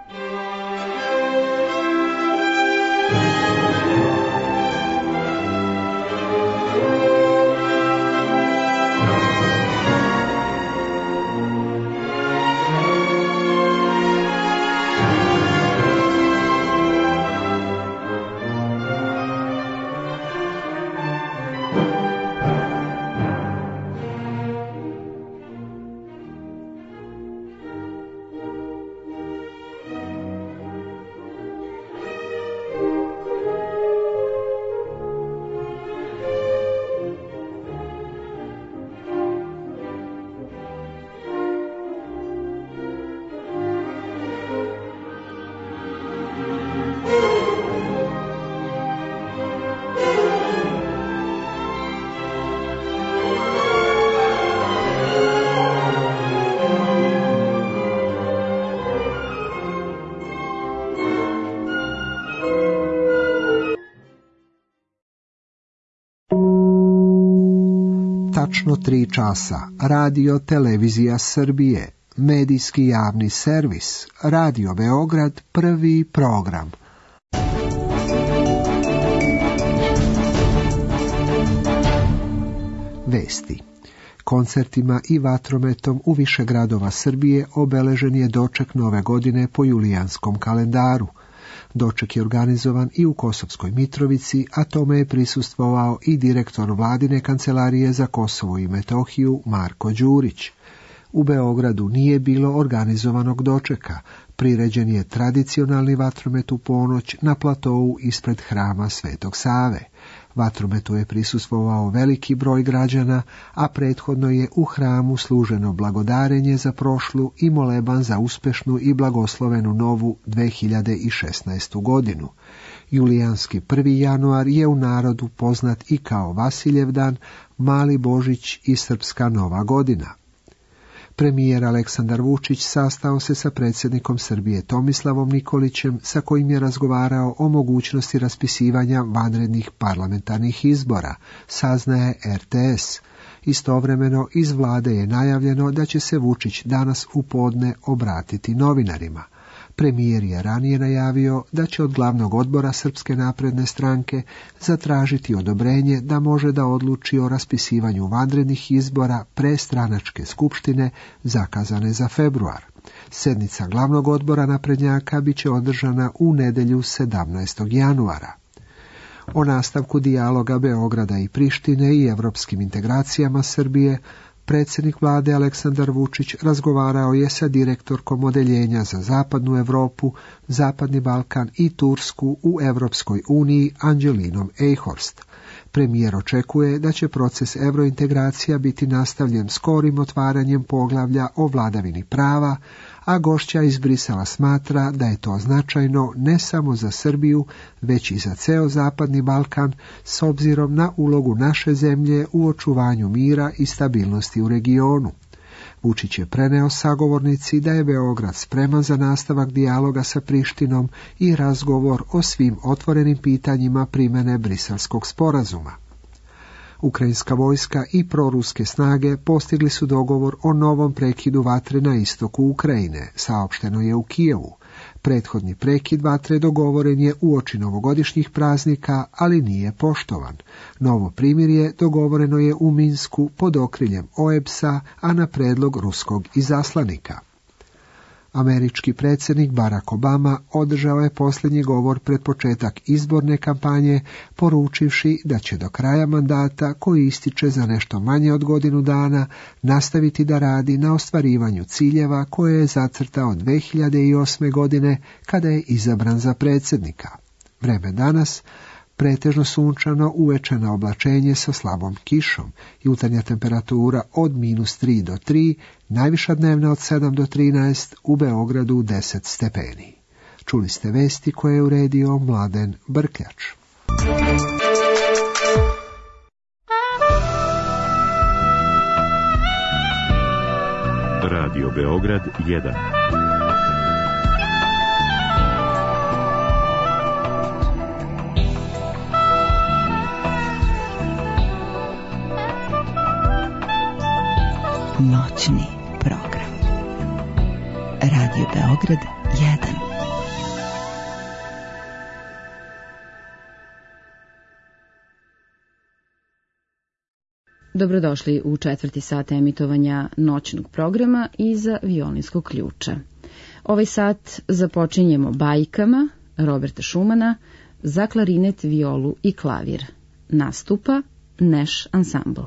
Tačno 3 časa, Radio Televizija Srbije, medijski javni servis, Radio Beograd, prvi program. Vesti. Koncertima i vatrometom u više gradova Srbije obeležen je doček nove godine po julijanskom kalendaru. Doček je organizovan i u Kosovskoj Mitrovici, a tome je prisustvovao i direktor Vladine kancelarije za Kosovo i Metohiju Marko Đurić. U Beogradu nije bilo organizovanog dočeka, priređen je tradicionalni vatromet u ponoć na platovu ispred hrama Svetog Save. Vatrometu je prisustvovao veliki broj građana, a prethodno je u hramu služeno blagodarenje za prošlu i moleban za uspešnu i blagoslovenu novu 2016. godinu. Julijanski 1. januar je u narodu poznat i kao Vasiljev dan, Mali Božić i Srpska Nova godina. Premijer Aleksandar Vučić sastao se sa predsjednikom Srbije Tomislavom Nikolićem, sa kojim je razgovarao o mogućnosti raspisivanja vanrednih parlamentarnih izbora, saznaje RTS. Istovremeno iz vlade je najavljeno da će se Vučić danas u podne obratiti novinarima. Premijer je ranije najavio da će od glavnog odbora Srpske napredne stranke zatražiti odobrenje da može da odluči o raspisivanju vanrednih izbora pre stranačke skupštine zakazane za februar. Sednica glavnog odbora naprednjaka biće održana u nedjelju 17. januara. O nastavku dijaloga Beograda i Prištine i evropskim integracijama Srbije predsjednik vlade Aleksandar Vučić razgovarao je sa direktorkom odeljenja za Zapadnu Europu, Zapadni Balkan i Tursku u Evropskoj uniji Anđelinom Eichhorst. Premijer očekuje da će proces eurointegracija biti nastavljen skorim otvaranjem poglavlja o vladavini prava, a gošća iz Brisela smatra da je to značajno ne samo za Srbiju, već i za ceo Zapadni Balkan, s obzirom na ulogu naše zemlje u očuvanju mira i stabilnosti u regionu. Vučić je preneo sagovornici da je Beograd spreman za nastavak dijaloga sa Prištinom i razgovor o svim otvorenim pitanjima primjene Briselskog sporazuma. Ukrajinska vojska i proruske snage postigli su dogovor o novom prekidu vatre na istoku Ukrajine, saopšteno je u Kijevu. Prethodni prekid vatre dogovoren je uoči novogodišnjih praznika, ali nije poštovan. Novo primirje dogovoreno je u Minsku pod okriljem OEBS-a, a na predlog ruskog izaslanika. Američki predsjednik Barack Obama održao je posljednji govor pred početak izborne kampanje, poručivši da će do kraja mandata, koji ističe za nešto manje od godinu dana, nastaviti da radi na ostvarivanju ciljeva koje je zacrtao 2008. godine kada je izabran za predsjednika. Vreme danas pretežno sunčano, uvečano oblačenje sa slabom kišom, jutarnja temperatura od -3 do 3, najviša dnevna od 7 do 13, u Beogradu 10 stepeni. Čuli ste vesti koje je uredio Mladen Brkljač. Radio Beograd 1. Noćni program. Radio Beograd 1. Dobrodošli u 4. sat emitovanja noćnog programa Iza violinskog ključa. Ovaj sat započinjemo bajkama Roberta Schumana za klarinet, violu i klavir. Nastupa Nash Ensemble.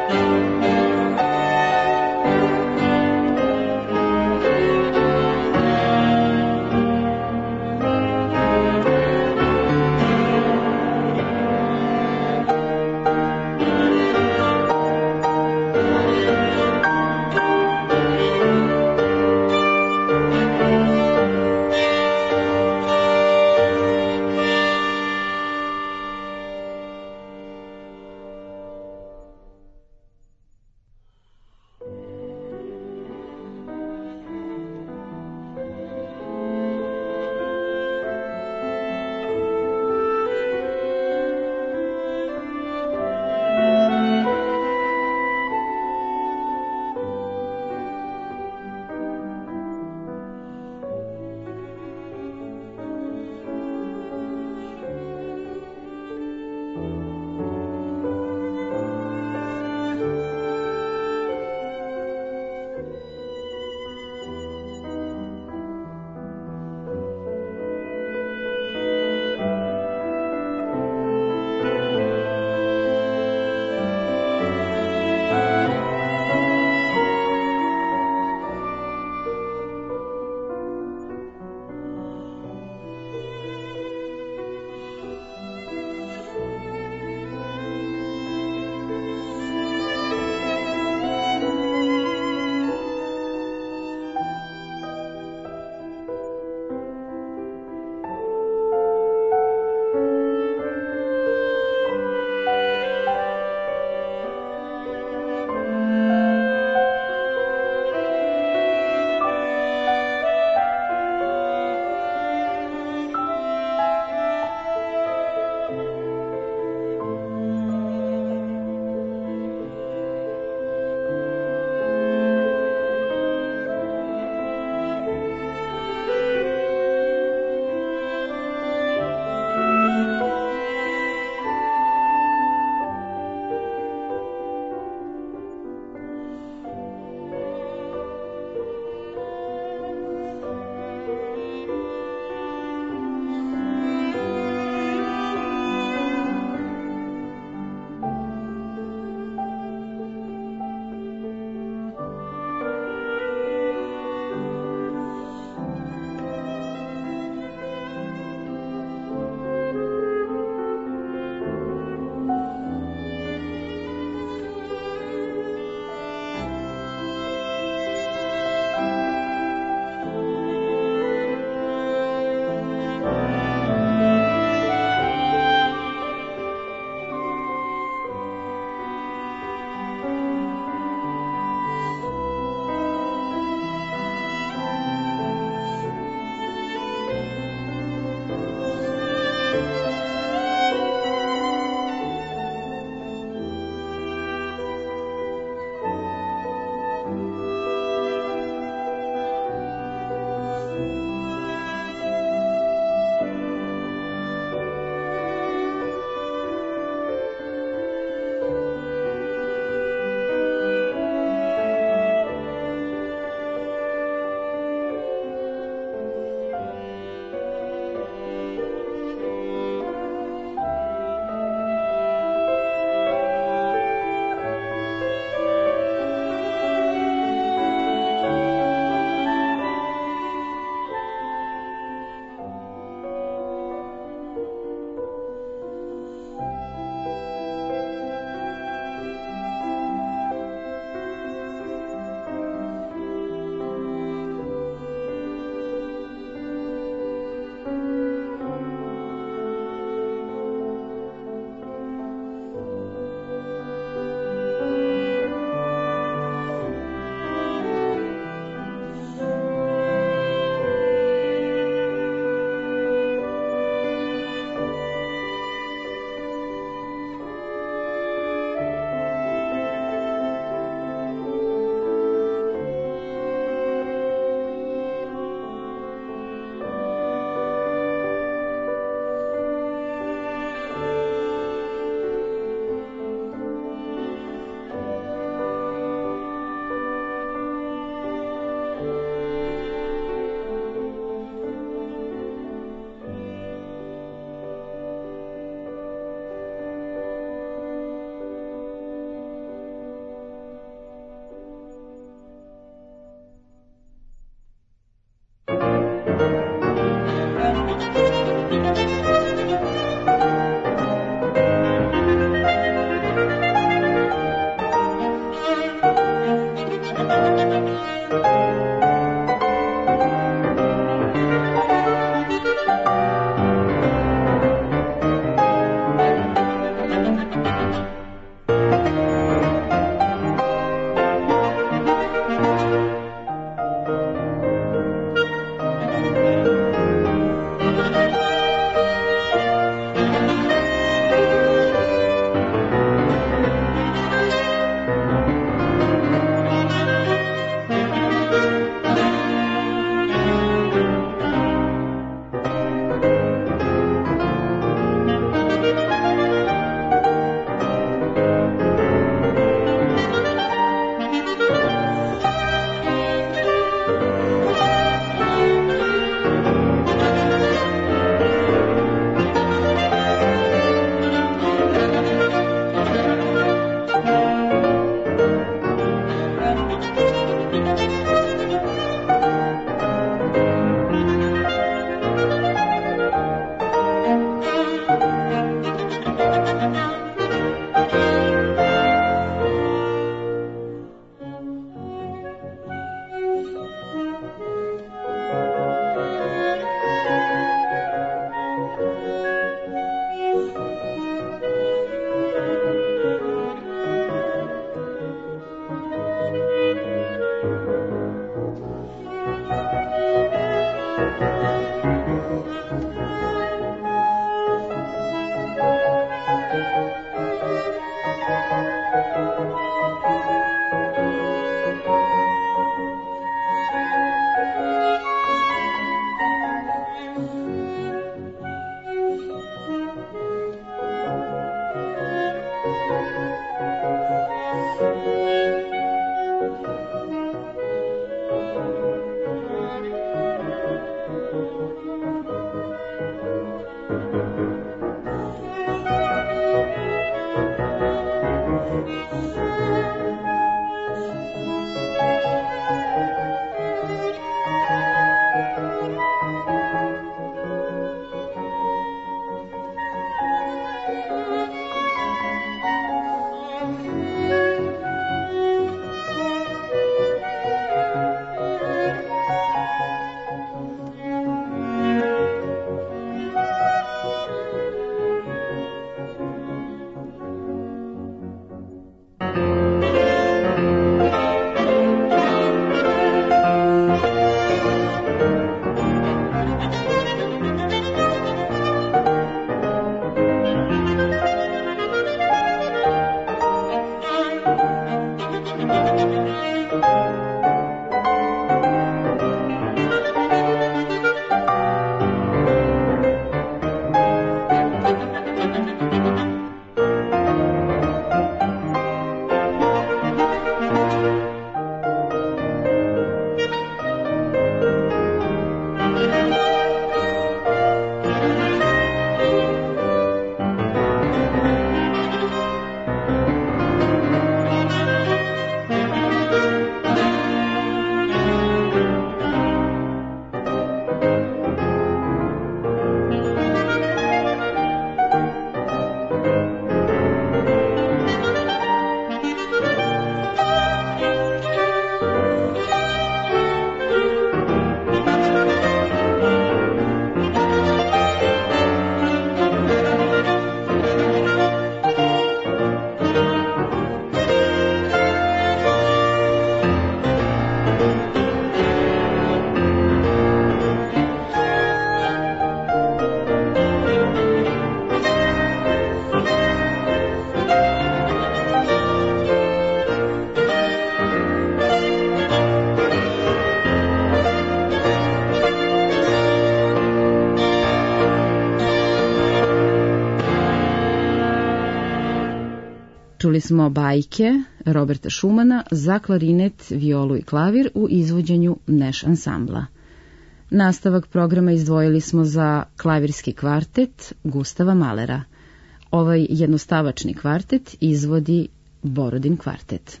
Čuli smo bajke Roberta Schumana za klarinet, violu i klavir u izvođenju Neš ansambla. Nastavak programa izdvojili smo za klavirski kvartet Gustava Mahlera. Ovaj jednostavačni kvartet izvodi Borodin kvartet.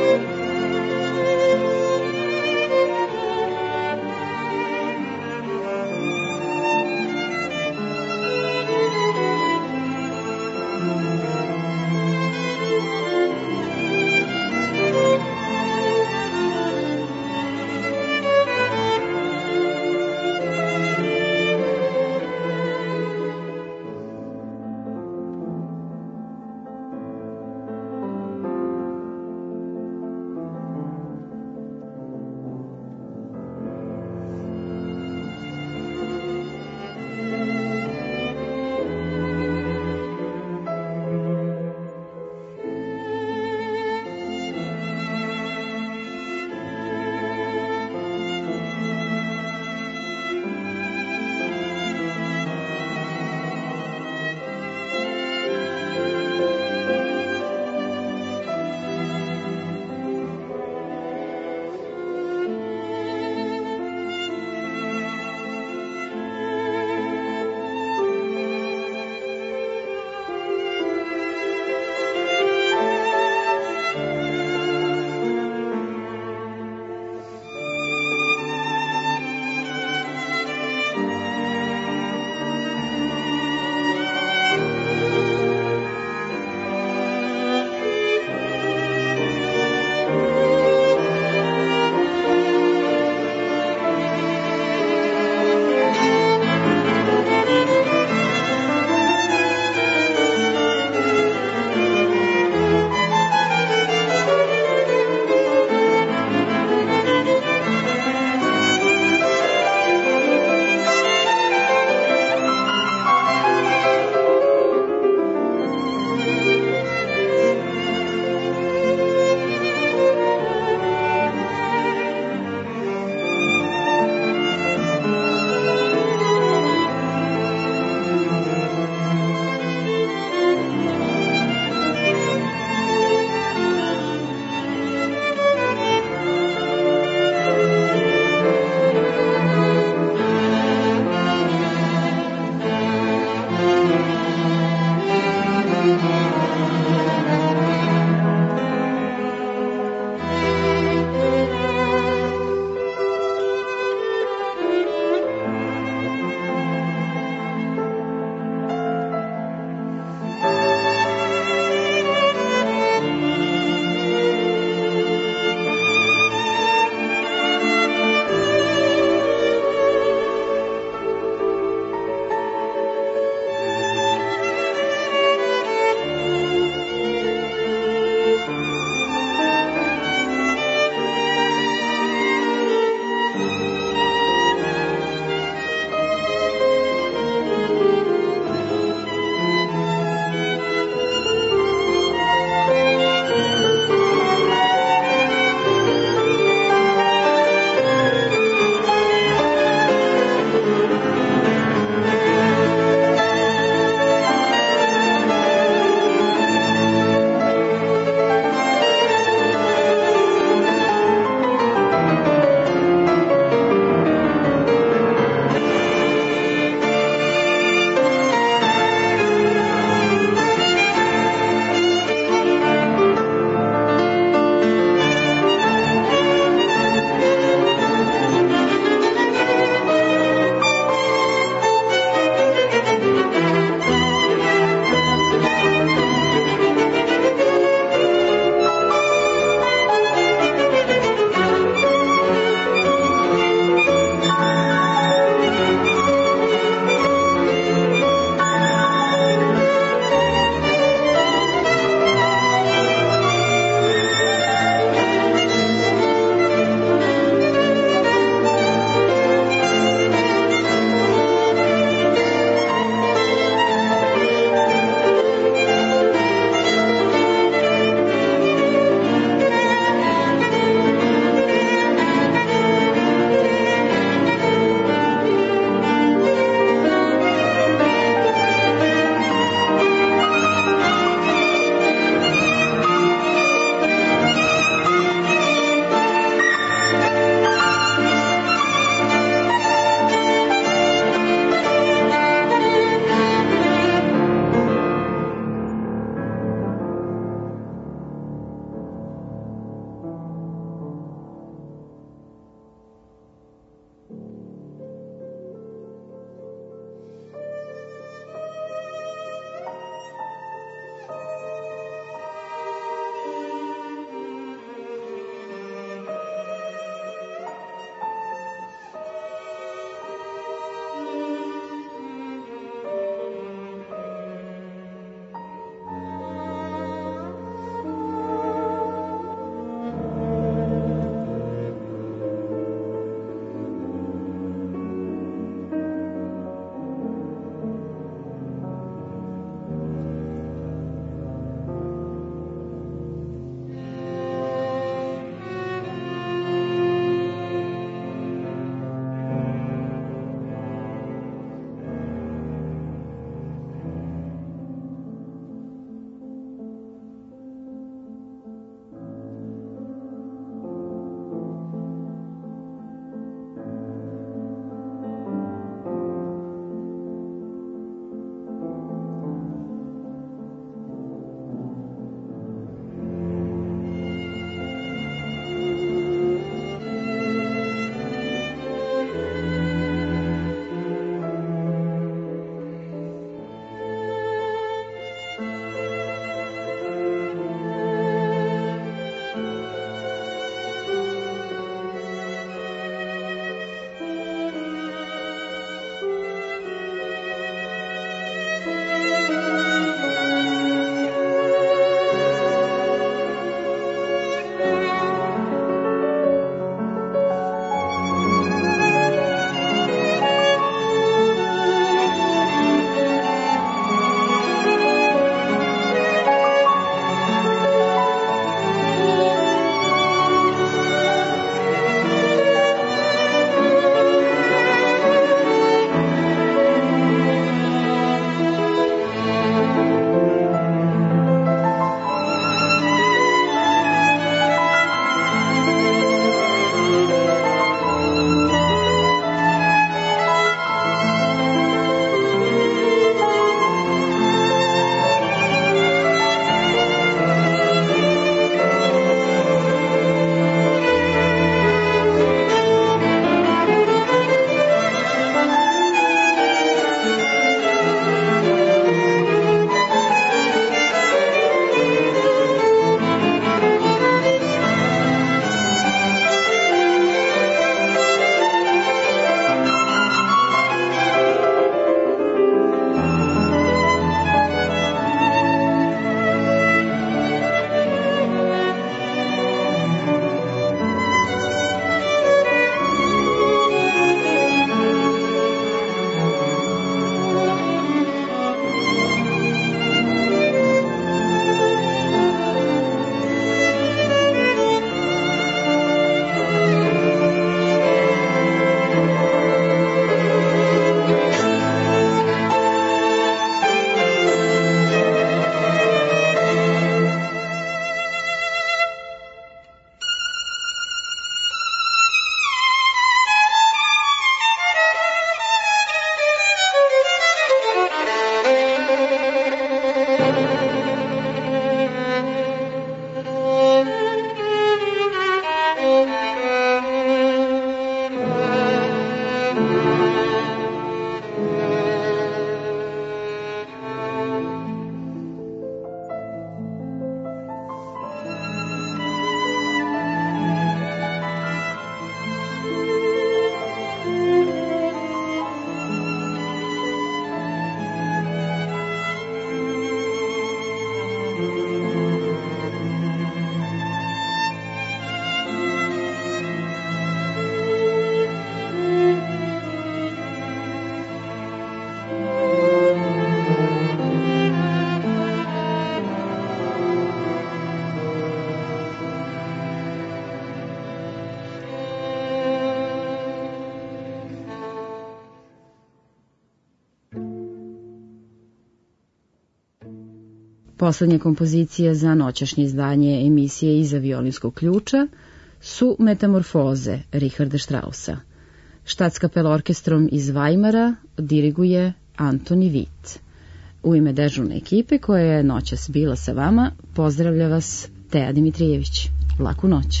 Poslednje kompozicije za noćašnje izdanje emisije Iza violinskog ključa su Metamorfoze Richarda Straussa. Staatskapel orkestrom iz Weimara diriguje Antoni Witt. U ime dežurne ekipe koja je noćas bila sa vama, pozdravlja vas Teja Dimitrijević. Laku noć.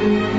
Thank you.